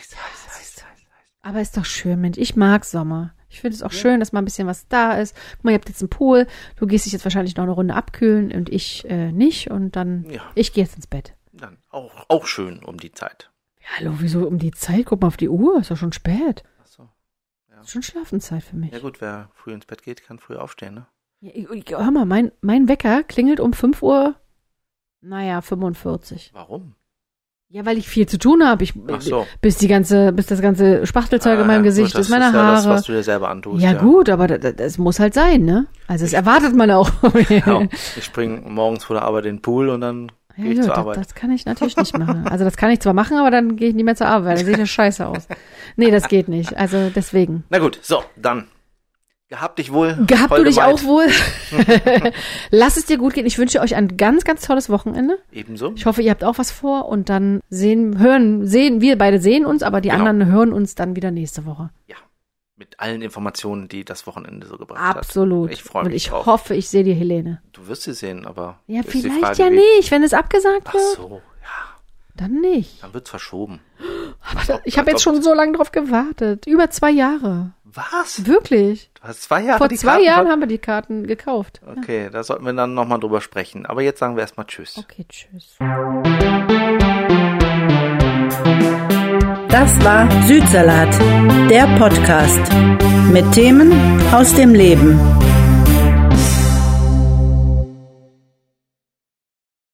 Aber ist doch schön, Mensch. Ich mag Sommer. Ich finde es auch schön, dass mal ein bisschen was da ist. Guck mal, ihr habt jetzt einen Pool. Du gehst dich jetzt wahrscheinlich noch eine Runde abkühlen und ich nicht. Und dann, Ja. ich gehe jetzt ins Bett. Dann auch schön um die Zeit. Hallo, wieso um die Zeit? Guck mal auf die Uhr, ist doch schon spät. Ach so. Ja. Ist schon Schlafenszeit für mich. Ja gut, wer früh ins Bett geht, kann früh aufstehen, ne? Ja, hör mal, mein Wecker klingelt um 5 Uhr, 45. Warum? Ja, weil ich viel zu tun habe. Ach so. Bis das ganze Spachtelzeug in meinem Gesicht ist, meine Haare. Das ist ja das, was du dir selber antust. Ja gut, aber das muss halt sein, ne? Also das erwartet man auch. Genau. Ich springe morgens vor der Arbeit in den Pool und dann gehe ich zur Arbeit. Das kann ich natürlich nicht machen. Also das kann ich zwar machen, aber dann gehe ich nicht mehr zur Arbeit. Dann sehe ich ja scheiße aus. Nee, das geht nicht. Also deswegen. Na gut, so, dann. Gehabt dich wohl. Gehabt du dich auch wohl. Lass es dir gut gehen. Ich wünsche euch ein ganz, ganz tolles Wochenende. Ebenso. Ich hoffe, ihr habt auch was vor und dann wir beide sehen uns, aber die anderen hören uns dann wieder nächste Woche. Ja. Mit allen Informationen, die das Wochenende so gebracht hat. Absolut. Ich freue mich und ich drauf. hoffe, ich sehe die Helene. Du wirst sie sehen, aber Ja, ist die vielleicht Frage, ja nicht, wenn es abgesagt wird. Ach so, ja. Dann nicht. Dann wird's verschoben. Aber ich habe jetzt schon so lange drauf gewartet. Über 2 Jahre. Was? Wirklich. Du hast 2 Jahre Vor die 2 Karten Jahren haben wir die Karten gekauft. Okay, da sollten wir dann nochmal drüber sprechen. Aber jetzt sagen wir erstmal Tschüss. Okay, tschüss. Das war Südsalat, der Podcast mit Themen aus dem Leben.